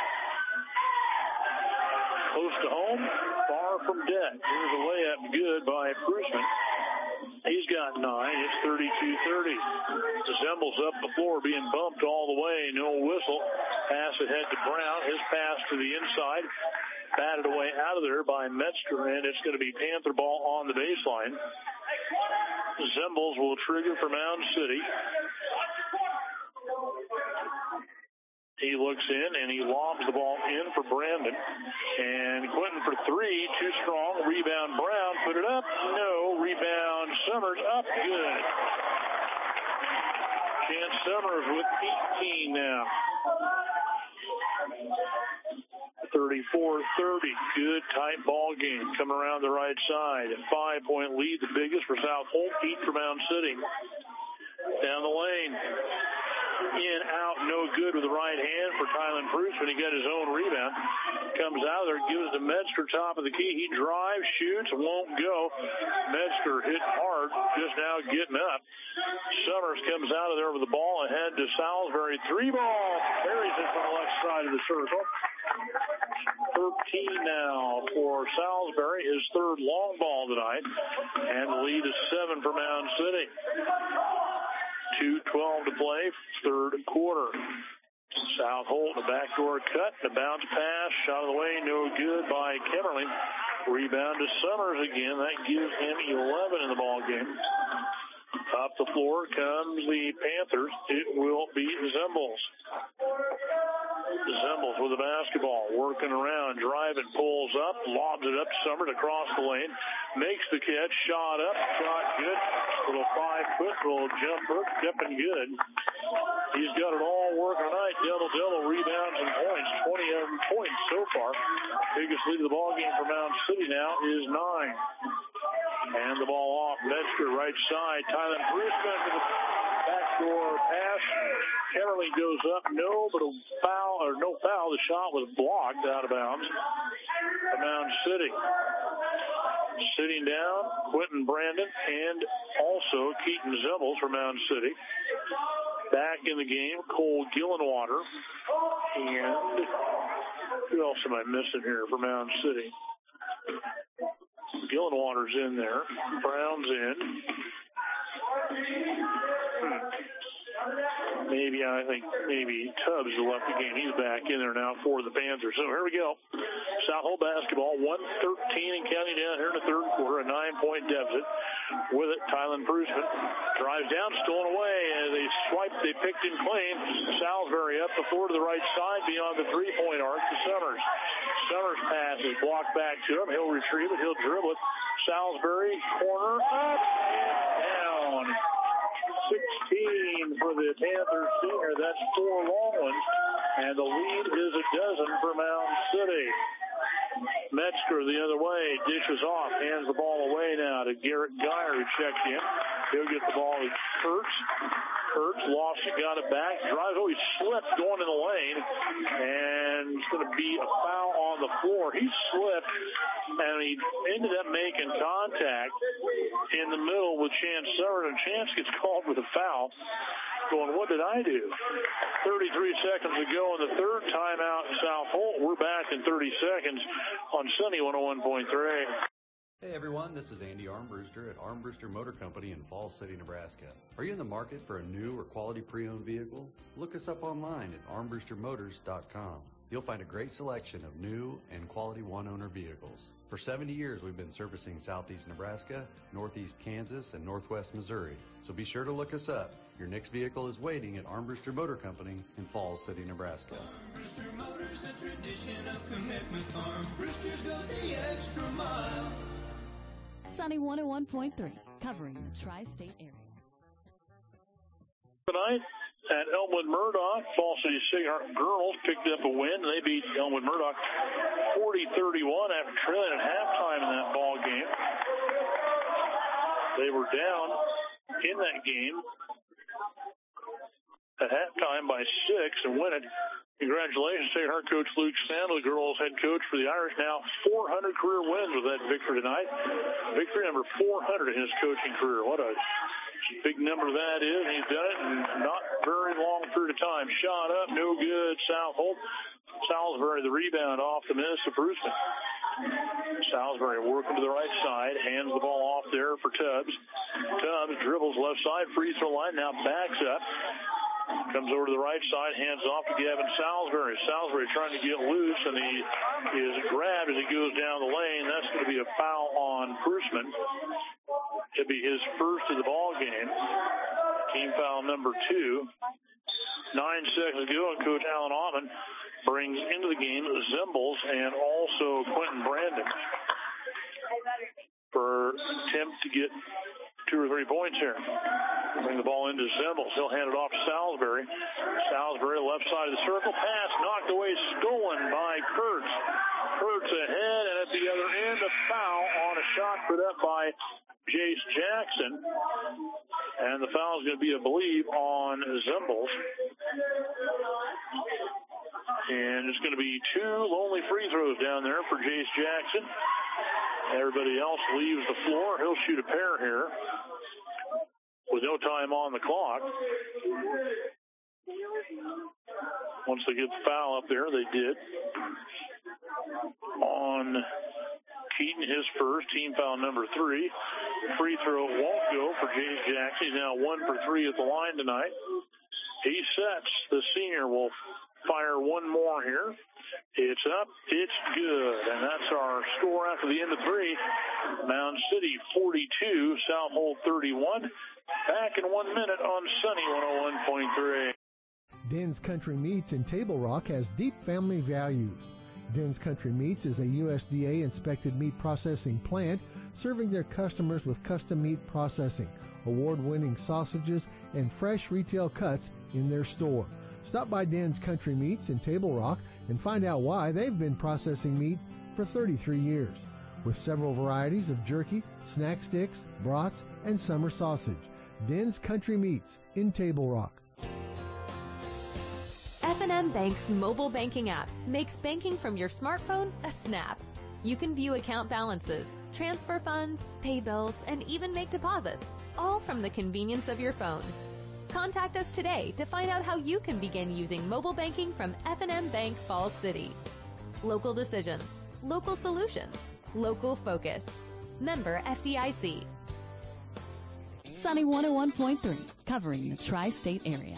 close to home, far from debt. Here's a layup good by Prusman. He's got 9. It's 32-30. Zimbles up the floor, being bumped all the way. No whistle. Pass ahead to Brown. His pass to the inside. Batted away out of there by Metzger, and it's going to be Panther ball on the baseline. Zimbles will trigger for Mound City. He looks in, and he lobs the ball in for Brandon. And Quentin for 3, too strong. Rebound Brown, put it up. No. Rebound Summers, up, good. Chance Summers with 18 now. 34-30. Good, tight ball game. Coming around the right side. A 5-point lead, the biggest for South Holt. 8 for Mound City. Down the lane. In, out, no good with the right hand for Tylen Bruce when he got his own rebound. Comes out there, gives to Metzger, top of the key. He drives, shoots, won't go. Metzger hit hard, just now getting up. Summers comes out of there with the ball ahead to Salisbury. 3-ball. Buries it from the left side of the circle. 13 now for Salisbury, his third long ball tonight. And the lead is 7 for Mound City. 2:12 to play, third quarter. South Holt, a backdoor cut, a bounce pass, shot of the way, no good by Kimmerly. Rebound to Summers again. That gives him 11 in the ball game. Up the floor comes the Panthers. It will be Zimbles. Zimbles with the basketball, working around, driving, pulls up, lobs it up to Summers across the lane, makes the catch, shot up, shot good, little 5-foot, little jumper, tipping good. He's got it all working tonight. Double rebounds and points, 20 points so far. Biggest lead of the ball game for Mound City now is 9. And the ball off. Metzger, right side. Tylen Bruce to the backdoor pass. Kimmerly goes up. No foul. The shot was blocked out of bounds. For Mound City. Sitting down, Quentin Brandon and also Keaton Zimbles for Mound City. Back in the game, Cole Gillenwater. And who else am I missing here for Mound City? Gillenwater's in there. Brown's in. I think maybe Tubbs has left the game. He's back in there now for the Panthers. So here we go. South Holt basketball, 1:13 and counting down here in the third quarter, a 9-point deficit. With it, Tylen Prusman drives down, stolen away. They swiped, they picked him clean. Salisbury up the floor to the right side beyond the three-point arc to Summers. Summers' pass is blocked back to him. He'll retrieve it. He'll dribble it. Salisbury, corner, up and down. 16 for the Panthers senior. That's 4 long ones. And the lead is a dozen for Mound City. Metzger the other way, dishes off, hands the ball away now to Garrett Geyer, who checked in. He'll get the ball to Kurtz. Kurtz lost it, got it back, drives. Oh, he slipped going in the lane, and it's going to be a foul on the floor. He slipped, and he ended up making contact in the middle with Chance Summers, and Chance gets called with a foul. Going, what did I do? 33 seconds to go in the third timeout in South Holt. We're back in 30 seconds on Sunny 101.3. Hey everyone, this is Andy Armbruster at Armbruster Motor Company in Falls City, Nebraska. Are you in the market for a new or quality pre-owned vehicle? Look us up online at armbrustermotors.com. You'll find a great selection of new and quality one-owner vehicles. For 70 years, we've been servicing southeast Nebraska, northeast Kansas, and northwest Missouri. So be sure to look us up. Your next vehicle is waiting at Armbruster Motor Company in Falls City, Nebraska. Armbruster Motors, a tradition of commitment. Armbrusters go the extra mile. Sunny 101.3, covering the tri-state area. Tonight at Elmwood Murdoch, Falls City Cigar girls picked up a win. They beat Elmwood Murdoch 40-31 after trailing at halftime in that ball game. They were down in that game at halftime by 6 and win it. Congratulations to head coach Luke Sandel, the girls' head coach for the Irish. Now 400 career wins with that victory tonight. Victory number 400 in his coaching career. What a big number that is. He's done it in not very long period of time. Shot up, no good. South Holt. Salisbury, the rebound off the miss of Brewston. Salisbury working to the right side, hands the ball off there for Tubbs. Tubbs dribbles left side, free throw line, now backs up. Comes over to the right side, hands off to Gavin Salisbury. Salisbury trying to get loose, and he is grabbed as he goes down the lane. That's going to be a foul on Prusman. It'll be his first of the ball game. Team foul number 2. 9 seconds to go, and Coach Alan Ottman brings into the game Zimbles and also Quentin Brandon for attempt to get 2 or 3 points here. Bring the ball into Zimbles. Zimbles. He'll hand it off to Salisbury. Salisbury, left side of the circle. Pass knocked away, stolen by Kurtz. Kurtz ahead, and at the other end, a foul on a shot put up by Jace Jackson. And the foul is going to be, I believe, on Zimbles. And it's going to be 2 lonely free throws down there for Jace Jackson. Everybody else leaves the floor. He'll shoot a pair here with no time on the clock. Once they get the foul up there, they did. On Keaton, his first, team foul number 3. Free throw won't go for Jace Jackson. He's now 1 for 3 at the line tonight. He sets. The senior will fire one more here. It's up. It's good. And that's our score after the end of 3. Mound City 42, South Hole 31. Back in 1 minute on Sunny 101.3. Den's Country Meats in Table Rock has deep family values. Den's Country Meats is a USDA-inspected meat processing plant serving their customers with custom meat processing, award-winning sausages, and fresh retail cuts in their store. Stop by Den's Country Meats in Table Rock and find out why they've been processing meat for 33 years. With several varieties of jerky, snack sticks, brats, and summer sausage. Den's Country Meats in Table Rock. F&M Bank's mobile banking app makes banking from your smartphone a snap. You can view account balances, transfer funds, pay bills, and even make deposits, all from the convenience of your phone. Contact us today to find out how you can begin using mobile banking from F&M Bank Falls City. Local decisions, local solutions, local focus. Member FDIC. Sunny 101.3, covering the tri-state area.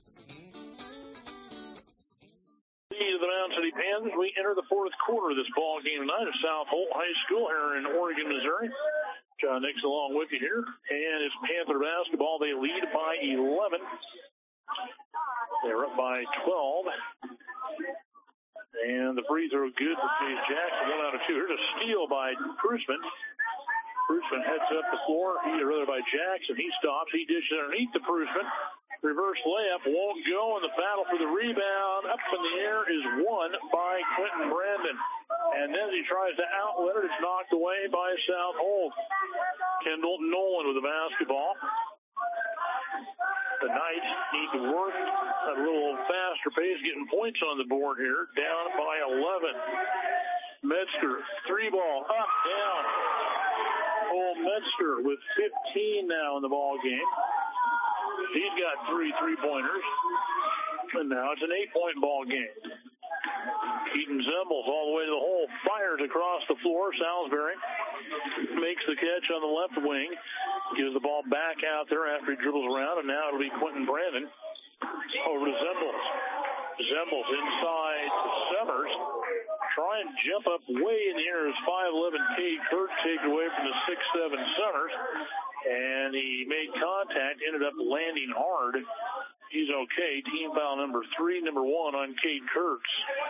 To the Mound City Panthers, we enter the 4th quarter of this ball game tonight at South Holt High School here in Oregon, Missouri. John Nixon along with you here, and it's Panther basketball. They lead by 11. They're up by 12. And the free throw good for Jace Jackson, 1 out of 2. Here's a steal by Prusman. Prusman heads up the floor, rather by Jackson. He stops, he dishes underneath to Prusman. Reverse layup won't go, and the battle for the rebound up in the air is won by Quentin Brandon. And then he tries to outlet it. It's knocked away by South Holt. Kendall Nolan with the basketball. The Knights need to work at a little faster pace, getting points on the board here. Down by 11. Metzger, 3-ball, up, down. Cole Metzger with 15 now in the ball game. He's got 3 3-pointers. And now it's an 8-point ball game. Keaton Zimbles all the way to the hole, fires across the floor. Salisbury makes the catch on the left wing, gives the ball back out there after he dribbles around, and now it'll be Quentin Brandon over to Zimbles. Zimbles inside to Summers. Try and jump up way in the air as 5'11" Cade Kirk takes away from the 6'7" Summers. And he made contact, ended up landing hard. He's okay. Team foul number 3, number 1 on Cade Kurtz.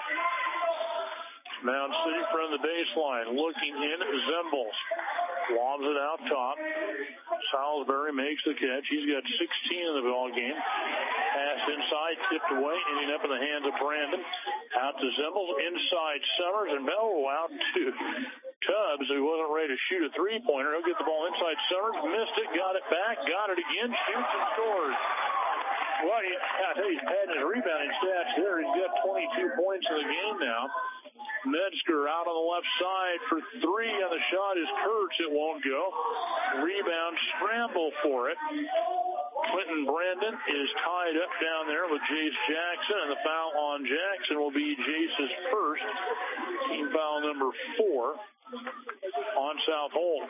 Mound City from the baseline, looking in. Zimbles lobs it out top. Salisbury makes the catch. He's got 16 in the ball game. Pass inside, tipped away, ending up in the hands of Brandon. Out to Zimbles, inside Summers, and out to Tubbs, who wasn't ready to shoot a 3-pointer. He'll get the ball inside Summers, missed it, got it back, got it again, shoots and scores. Well, I tell you, he's padding his rebounding stats there. He's got 22 points in the game now. Metzger out on the left side for 3 on the shot is Kurtz. It won't go. Rebound, scramble for it. Quentin Brandon is tied up down there with Jace Jackson, and the foul on Jackson will be Jace's first. Team foul number 4 on South Holt.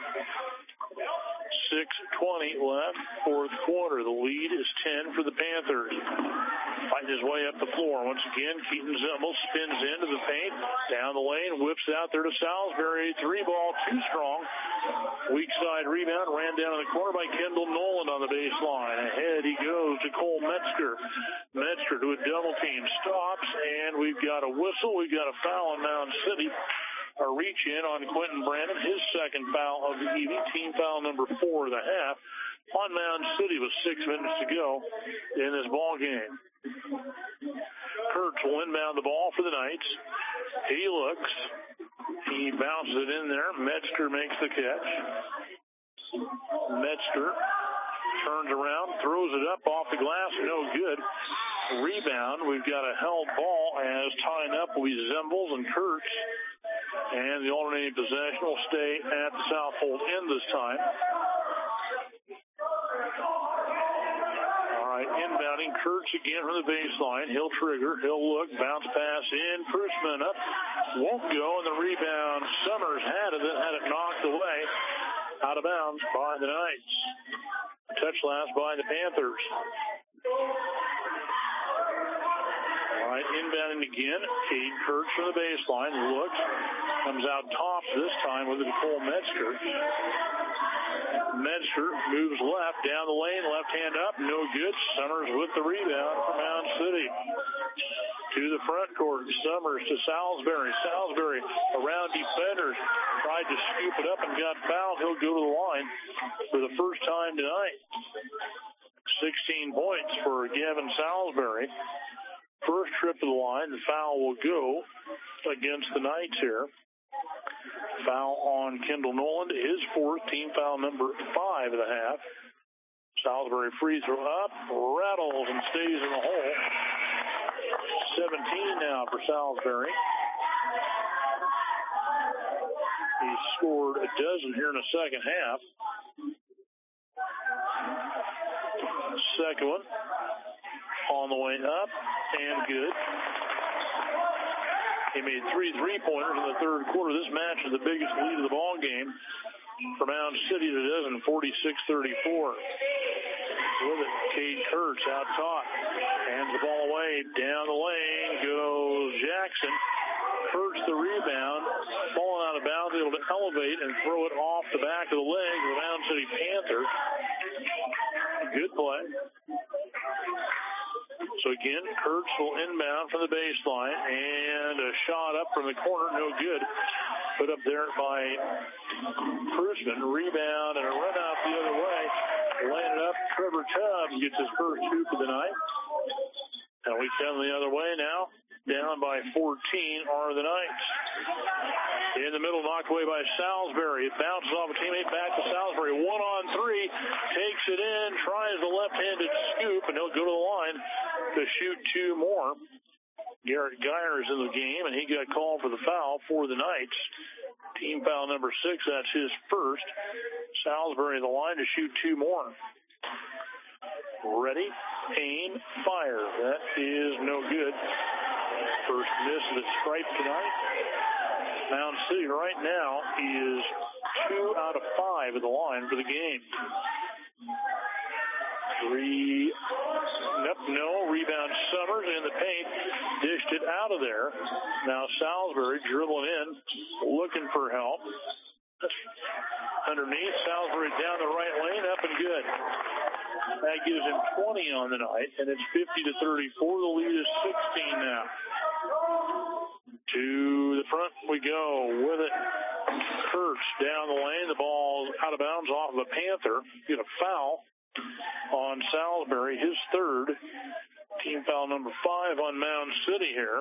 6:20 left, 4th quarter. The lead is 10 for the Panthers. Fighting his way up the floor. Once again, Keaton Zimbles spins into the paint, down the lane, whips out there to Salisbury. 3-ball, too strong. Weak side rebound, ran down in the corner by Kendall Nolan on the baseline. Ahead he goes to Cole Metzger. Metzger to a double team, stops, and we've got a whistle. We've got a foul on Mound City. A reach in on Quentin Brandon, his second foul of the evening, team foul number 4 of the half. on Mound City with 6 minutes to go in this ball game. Kurtz will inbound the ball for the Knights. He looks. He bounces it in there. Metzger makes the catch. Metzger turns around, throws it up off the glass. No good. Rebound. We've got a held ball as tying up will be Zembels and Kurtz. And the alternating possession will stay at the South Fold end this time. All right, inbounding Kurtz again from the baseline. He'll trigger. He'll look. Bounce pass in. Prusman up. Won't go. And the rebound. Summers had it. Then had it knocked away. Out of bounds by the Knights. Touch last by the Panthers. All right, inbounding again. Cade Kurtz from the baseline. Looks. Comes out top this time with Nicole Metzger. Metzger moves left down the lane. Left hand up. No good. Summers with the rebound for Mound City. To the front court. Summers to Salisbury. Salisbury around defenders. Tried to scoop it up and got fouled. He'll go to the line for the first time tonight. 16 points for Gavin Salisbury. First trip to the line. The foul will go against the Knights here. Foul on Kendall Noland. His fourth, team foul number 5 of the half. Salisbury free throw up. Rattles and stays in the hole. 17 now for Salisbury. He scored a dozen here in the second half. Second one on the way up and good. He made 3 3-pointers in the third quarter. This match is the biggest lead of the ball game for Mound City. It is in 46-34. With it, Cade Kurtz out top. Hands the ball away. Down the lane goes Jackson. Kurtz the rebound. Falling out of bounds, able to elevate and throw it off the back of the leg of the Mound City Panther. Good play. So again, Kurtz will inbound from the baseline, and a shot up from the corner, no good. Put up there by Prusman. Rebound and a run out the other way. Landed up. Trevor Tubbs gets his first hoop of the night. And we come the other way now. Down by 14 are the Knights. In the middle, knocked away by Salisbury. It bounces off a teammate back to Salisbury. 1-on-3. Takes it in. Tries the left-handed scoop, and he'll go to the line to shoot 2 more. Garrett Geyer is in the game, and he got called for the foul for the Knights. Team foul number 6. That's his first. Salisbury the line to shoot 2 more. Ready, aim, fire. That is no good. First miss of the stripe tonight. Mound City right now is 2 out of 5 at the line for the game. 3. Nope, no. Rebound Summers in the paint. Dished it out of there. Now Salisbury dribbling in, looking for help. Underneath, Salisbury down the right lane, up and good. That gives him 20 on the night, and it's 50-34. The lead is 16 now. To the front we go with it. Kurtz down the lane. The ball out of bounds off of the Panther. Get a foul on Salisbury, his third. Team foul number 5 on Mound City here.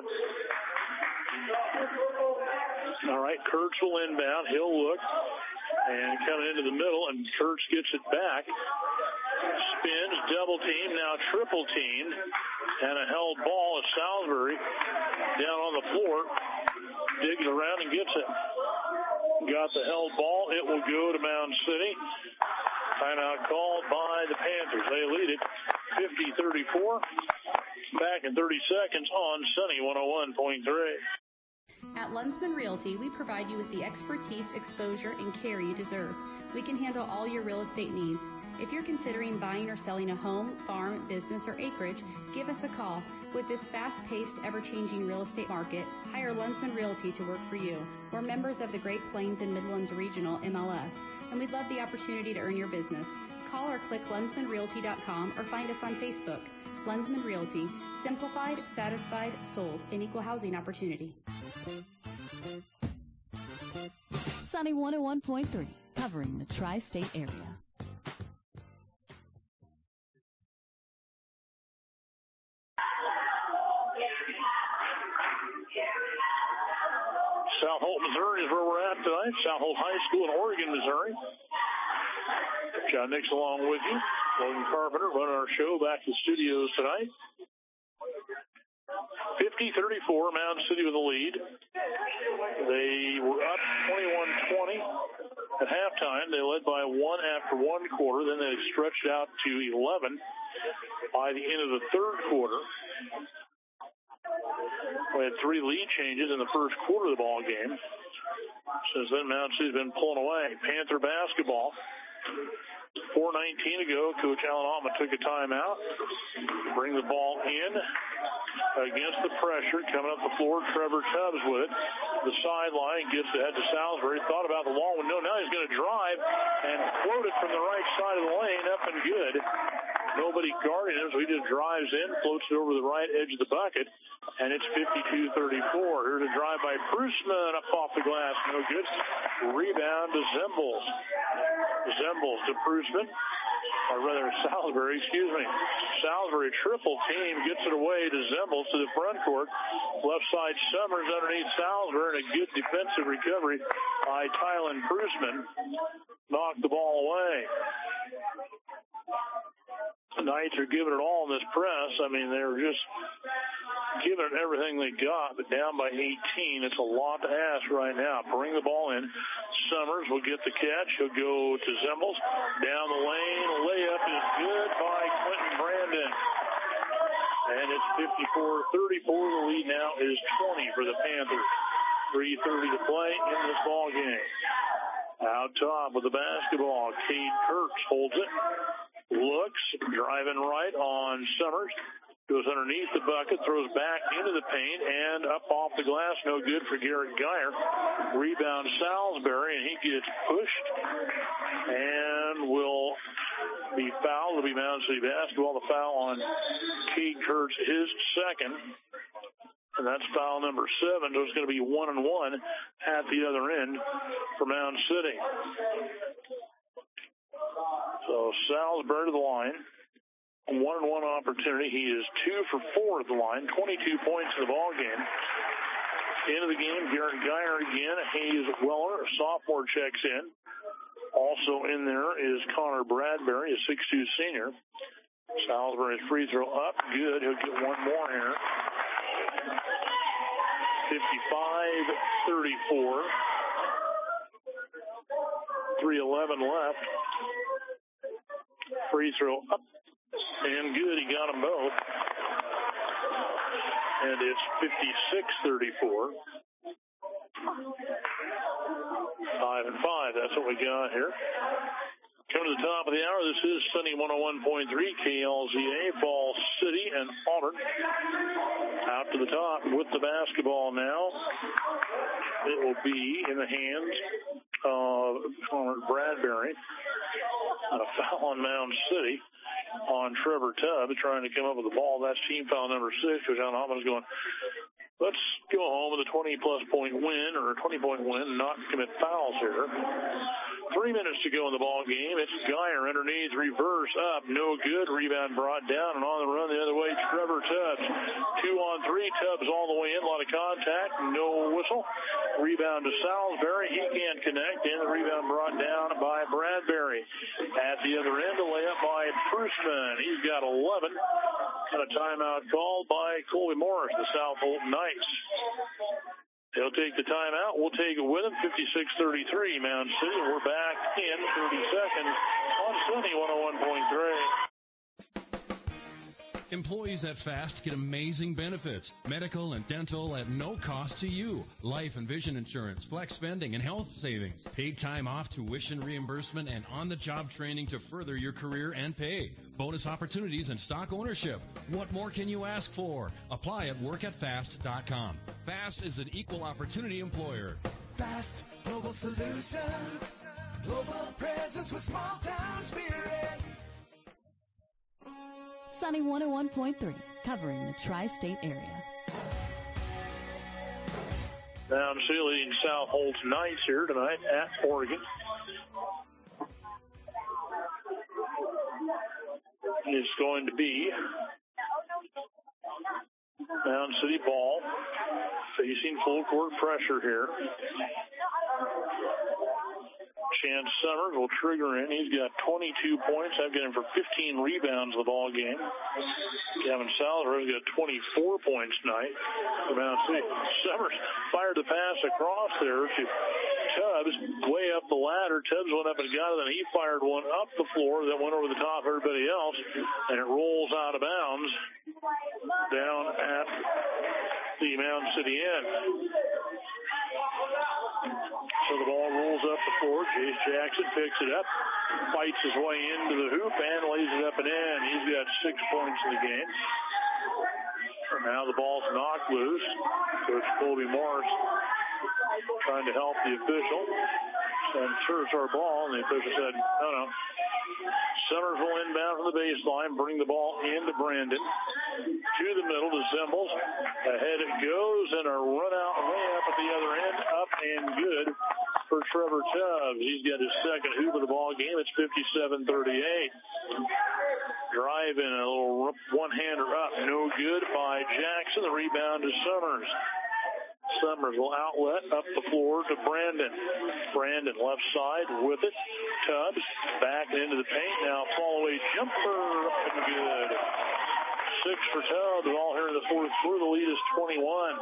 All right, Kurtz will inbound. He'll look and coming into the middle, and Kurtz gets it back. Spins, double team, now triple teamed, and a held ball at Salisbury down on the floor. Digs around and gets it. Got the held ball. It will go to Mound City. Timeout called by the Panthers. They lead it 50-34. Back in 30 seconds on Sunny 101.3. At Lunsman Realty, we provide you with the expertise, exposure, and care you deserve. We can handle all your real estate needs. If you're considering buying or selling a home, farm, business, or acreage, give us a call. With this fast-paced, ever-changing real estate market, hire Lunsman Realty to work for you. We're members of the Great Plains and Midlands Regional MLS, and we'd love the opportunity to earn your business. Call or click LunsmanRealty.com or find us on Facebook. Lunsman Realty. Simplified, satisfied, sold. An equal housing opportunity. Sunny 101.3, covering the tri-state area. South Holt, Missouri is where we're at tonight. South Holt High School in Oregon, Missouri. John Nix along with you. Logan Carpenter running our show back to the studios tonight. 50-34, Mound City with the lead. They were up 21-20 at halftime. They led by one after one quarter. Then they stretched out to 11 by the end of the third quarter. We had three lead changes in the first quarter of the ball game. Since then, Mound City's been pulling away. Panther basketball. 4:19 ago, Coach Alan Altman took a timeout. Bring the ball in against the pressure. Coming up the floor, Trevor Tubbs with it. The sideline gets ahead to Salisbury. Thought about the long one. No, now he's going to drive and float it from the right side of the lane. Up and good. Nobody guarding him, so he just drives in, floats it over the right edge of the bucket, and it's 52-34. Here's a drive by Prusman up off the glass. No good. Rebound to Zembels. Zembels to Prusman. Or rather, Salisbury, excuse me. Salisbury triple team gets it away to Zembels to the front court. Left side Summers underneath Salisbury, and a good defensive recovery by Tylen Prusman. Knocked the ball away. The Knights are giving it all in this press. I mean, they're just giving it everything they got, but down by 18. It's a lot to ask right now. Bring the ball in. Summers will get the catch. He'll go to Zembels. Down the lane. Layup is good by Quentin Brandon. And it's 54-34. The lead now is 20 for the Panthers. 3:30 to play in this ball game. Out top with the basketball. Cade Kurtz holds it. Looks, driving right on Summers. Goes underneath the bucket, throws back into the paint, and up off the glass. No good for Garrett Geyer. Rebound Salisbury, and he gets pushed and will be fouled. It'll be Mound City basketball. The foul on Cade Kurtz, his second. And that's foul number 7. So it's going to be 1-1 at the other end for Mound City. So Salisbury to the line. 1-1 opportunity. He is 2 for 4 at the line. 22 points in the ball game. End of the game, Garrett Geyer again. Hayes Weller, a sophomore, checks in. Also in there is Connor Bradbury, a 6'2 senior. Salisbury's free throw up. Good. He'll get one more here. 55-34. 3:11 left. Free throw up and good. He got them both. And it's 56-34. 5-5. That's what we got here. Coming to the top of the hour, this is Sunny 101.3 KLZA, Falls City and Auburn. Out to the top with the basketball now. It will be in the hands of Connor Bradbury. And a foul on Mound City on Trevor Tubb trying to come up with the ball. That's team foul number 6, which John Hoffman's going, let's go home with a 20-plus point win or a 20-point win and not commit fouls here. 3 minutes to go in the ball game. It's Geyer underneath, reverse up, no good. Rebound brought down and on the run the other way. Trevor Tubbs, 2-on-3. Tubbs all the way in, a lot of contact, no whistle. Rebound to Salisbury. He can't connect, and the rebound brought down by Bradbury. At the other end, a layup by Prusman. He's got 11. And a timeout called by Colby Morris, the South Holt Knights. They'll take the timeout. We'll take it with them. 56-33, Mound City. We're back in 30 seconds on Sunny 101.3. Employees at FAST get amazing benefits. Medical and dental at no cost to you. Life and vision insurance, flex spending, and health savings. Paid time off, tuition reimbursement, and on-the-job training to further your career and pay. Bonus opportunities and stock ownership. What more can you ask for? Apply at workatfast.com. FAST is an equal opportunity employer. FAST Global Solutions. Global presence with small town spirit. Sunny 101.3, covering the tri-state area. Mound City leading South Holt Knights here tonight at Oregon. It's going to be Mound City ball. You've seen full court pressure here. Chance Summers will trigger in. He's got 22 points. I've got him for 15 rebounds the ball game. Gavin Salazar's got 24 points tonight for Mount City. Summers fired the pass across there to Tubbs, way up the ladder. Tubbs went up and got it, and he fired one up the floor that went over the top of everybody else, and it rolls out of bounds down at the Mountain City end. So the ball rolls up the floor. Chase Jackson picks it up, fights his way into the hoop, and lays it up and in. He's got 6 points in the game. And now the ball's knocked loose. Coach Colby Morris trying to help the official. And serves our ball, and the official said, no. Summers will inbound from the baseline, bring the ball into Brandon. To the middle to Zimbles. Ahead it goes, and a run-out layup at the other end. Up and good for Trevor Tubbs. He's got his second hoop of the ball game. It's 57-38. Driving a little one-hander up. No good by Jackson. The rebound to Summers. Summers will outlet up the floor to Brandon. Brandon left side with it. Tubbs back into the paint. Now fall-away jumper up and good. 6 for Tubbs. All here in the fourth quarter. The lead is 21.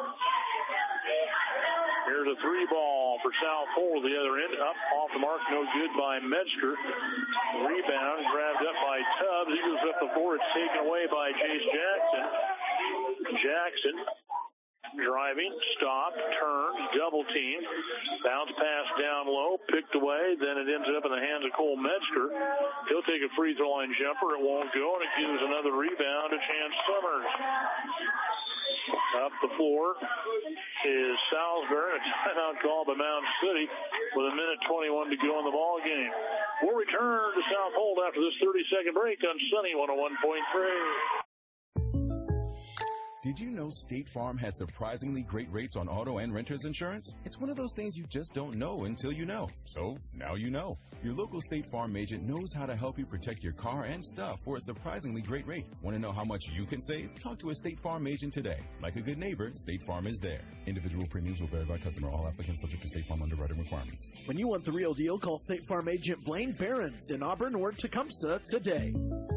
Here's a 3-ball for South Pole. The other end up off the mark. No good by Metzger. Rebound grabbed up by Tubbs. He goes up the floor. It's taken away by Chase Jackson. Jackson driving, stopped, turned, double team, bounce pass down low, picked away, then it ends up in the hands of Cole Metzger. He'll take a free throw line jumper. It won't go, and it gives another rebound to Chance Summers. Up the floor is Salisbury. A timeout call by Mound City with 1:21 to go in the ball game. We'll return to South Hold after this 30-second break on Sunny 101.3. Did you know State Farm has surprisingly great rates on auto and renter's insurance? It's one of those things you just don't know until you know. So, now you know. Your local State Farm agent knows how to help you protect your car and stuff for a surprisingly great rate. Want to know how much you can save? Talk to a State Farm agent today. Like a good neighbor, State Farm is there. Individual premiums will vary by customer. All applicants subject to State Farm underwriting requirements. When you want the real deal, call State Farm agent Blaine Barron in Auburn or Tecumseh today.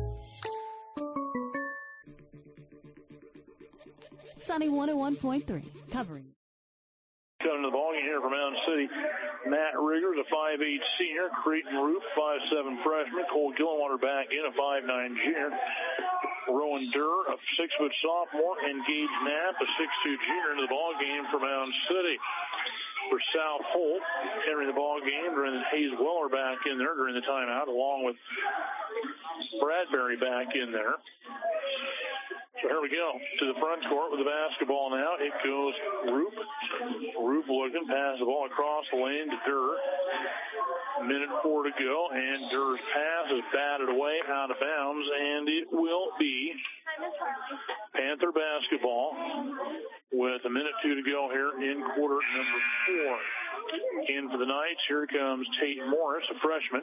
Sunny 101.3, covering. Coming to the ballgame here from Mountain City, Matt Riggers, a 5'8 senior, Creighton Roop, 5'7 freshman, Cole Gillenwater back in, a 5'9 junior, Rowan Durr, a 6-foot sophomore, and Gage Knapp, a 6'2 junior, into the ballgame for Mountain City. For South Holt, entering the ballgame, during Hayes Weller back in there during the timeout, along with Bradbury back in there. So here we go to the front court with the basketball now. It goes Roop. Roop looking, pass the ball across the lane to Durr. 1:04 to go, and Durr's pass is batted away out of bounds, and it will be Panther basketball with 1:02 to go here in quarter number 4. In for the Knights, here comes Tate Morris, a freshman.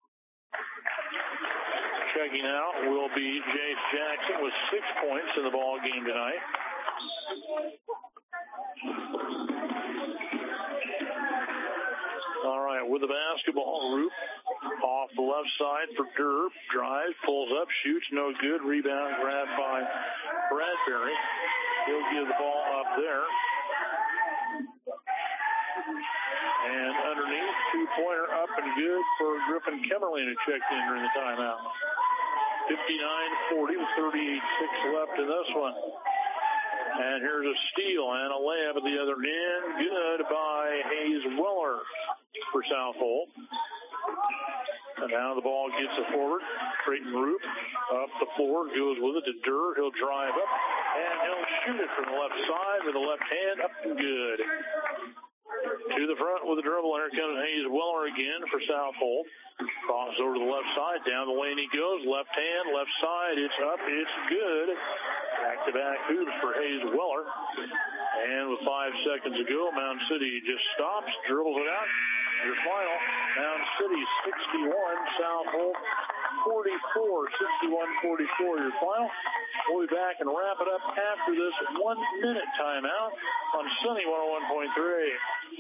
Checking out will be Jace Jackson with 6 points in the ball game tonight. All right, with the basketball, Roop off the left side for Durr. Drives, pulls up, shoots, no good. Rebound grabbed by Bradbury. He'll give the ball up there. And underneath, 2-pointer up and good for Griffin Kemmerling, who checked in during the timeout. 59-40 with 38-6 left in this one. And here's a steal and a layup at the other end. Good by Hayes Weller for South Holt. And now the ball gets it forward. Creighton Roop up the floor, goes with it to Durr. He'll drive up, and he'll shoot it from the left side with the left hand up and good. To the front with the dribble. Here comes Hayes Weller again for South Holt. Crosses over to the left side. Down the lane he goes. Left hand, left side. It's up. It's good. Back-to-back hoops for Hayes Weller. And with 5 seconds to go, Mountain City just stops, dribbles it out. Your final, Mountain City 61, South Holt 44. 61-44 your final. We'll be back and wrap it up after this 1-minute timeout on Sunny 101.3.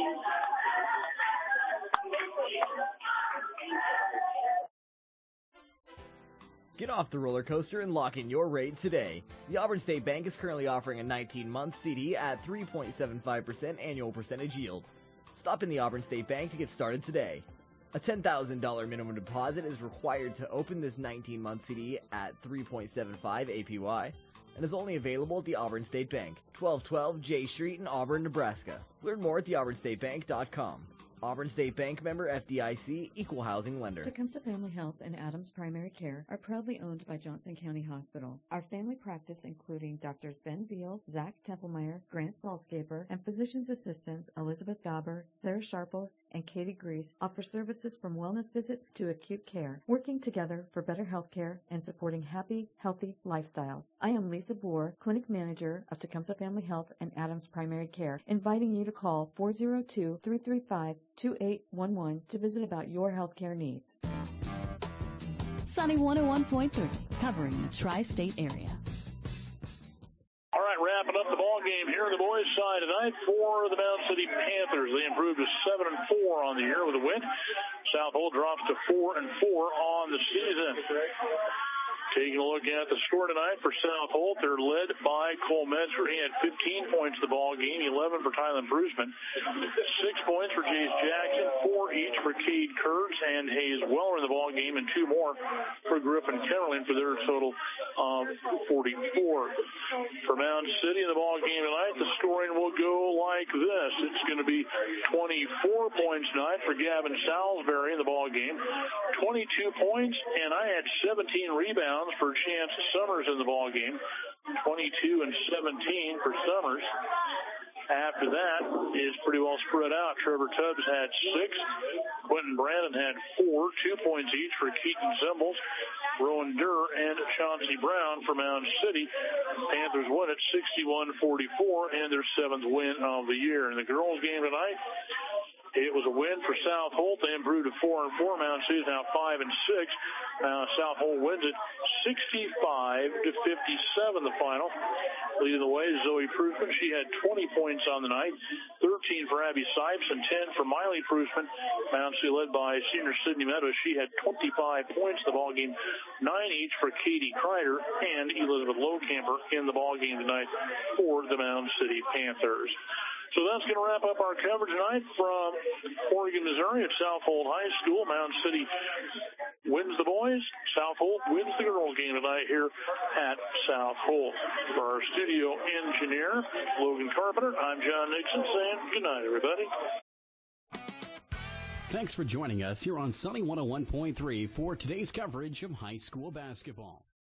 Get off the roller coaster and lock in your rate today. The Auburn State Bank is currently offering a 19-month CD at 3.75% annual percentage yield. Stop in the Auburn State Bank to get started today. A $10,000 minimum deposit is required to open this 19-month CD at 3.75 APY and is only available at the Auburn State Bank, 1212 J Street in Auburn, Nebraska. Learn more at theauburnstatebank.com. Auburn State Bank member FDIC, equal housing lender. Tecumseh Family Health and Adams Primary Care are proudly owned by Johnson County Hospital. Our family practice, including Drs. Ben Veal, Zach Templemeyer, Grant Salscaper, and physician's assistants Elizabeth Dauber, Sarah Sharple, and Katie Grease, offer services from wellness visits to acute care, working together for better health care and supporting happy, healthy lifestyles. I am Lisa Boer, Clinic Manager of Tecumseh Family Health and Adams Primary Care, inviting you to call 402-335-2811 to visit about your health care needs. Sunny 101.3, covering the tri-state area. All right, wrapping up the ball game here on the boys' side tonight for the Mound City Panthers. They improved to 7-4 on the year with a win. South Holt drops to 4-4 on the season. Taking a look at the score tonight for South Holt, they're led by Cole Metzger. He had 15 points in the ball game, 11 for Tylen Brusman, 6 points for Jace Jackson, 4 each for Cade Kurtz and Hayes Weller in the ball game, and 2 more for Griffin Kennerling for their total of 44. For Mound City in the ball game tonight, the scoring will go like this. It's going to be 24 points tonight for Gavin Salisbury in the ball game, 22 points, and I had 17 rebounds for Chance Summers in the ball game, 22 and 17 for Summers. After that is pretty well spread out. Trevor Tubbs had 6. Quentin Brandon had 4, 2 points each for Keaton Zimbles, Rowan Durr, and Chauncey Brown for Mound City. Panthers won at 61-44 and their 7th win of the year. In the girls' game tonight, it was a win for South Holt. They improved to 4-4. Mound City is now 5-6. South Holt wins it 65-57. The final. Leading the way is Zoe Prusman. She had 20 points on the night, 13 for Abby Sipes and 10 for Miley Prusman. Mound City led by senior Sydney Meadows. She had 25 points in the ball game, 9 each for Katie Kreider and Elizabeth Lowcamper in the ball game tonight for the Mound City Panthers. So that's going to wrap up our coverage tonight from Oregon, Missouri at South Holt High School. Mound City wins the boys. South Holt wins the girls game tonight here at South Holt. For our studio engineer, Logan Carpenter, I'm John Nixon saying good night, everybody. Thanks for joining us here on Sunny 101.3 for today's coverage of high school basketball.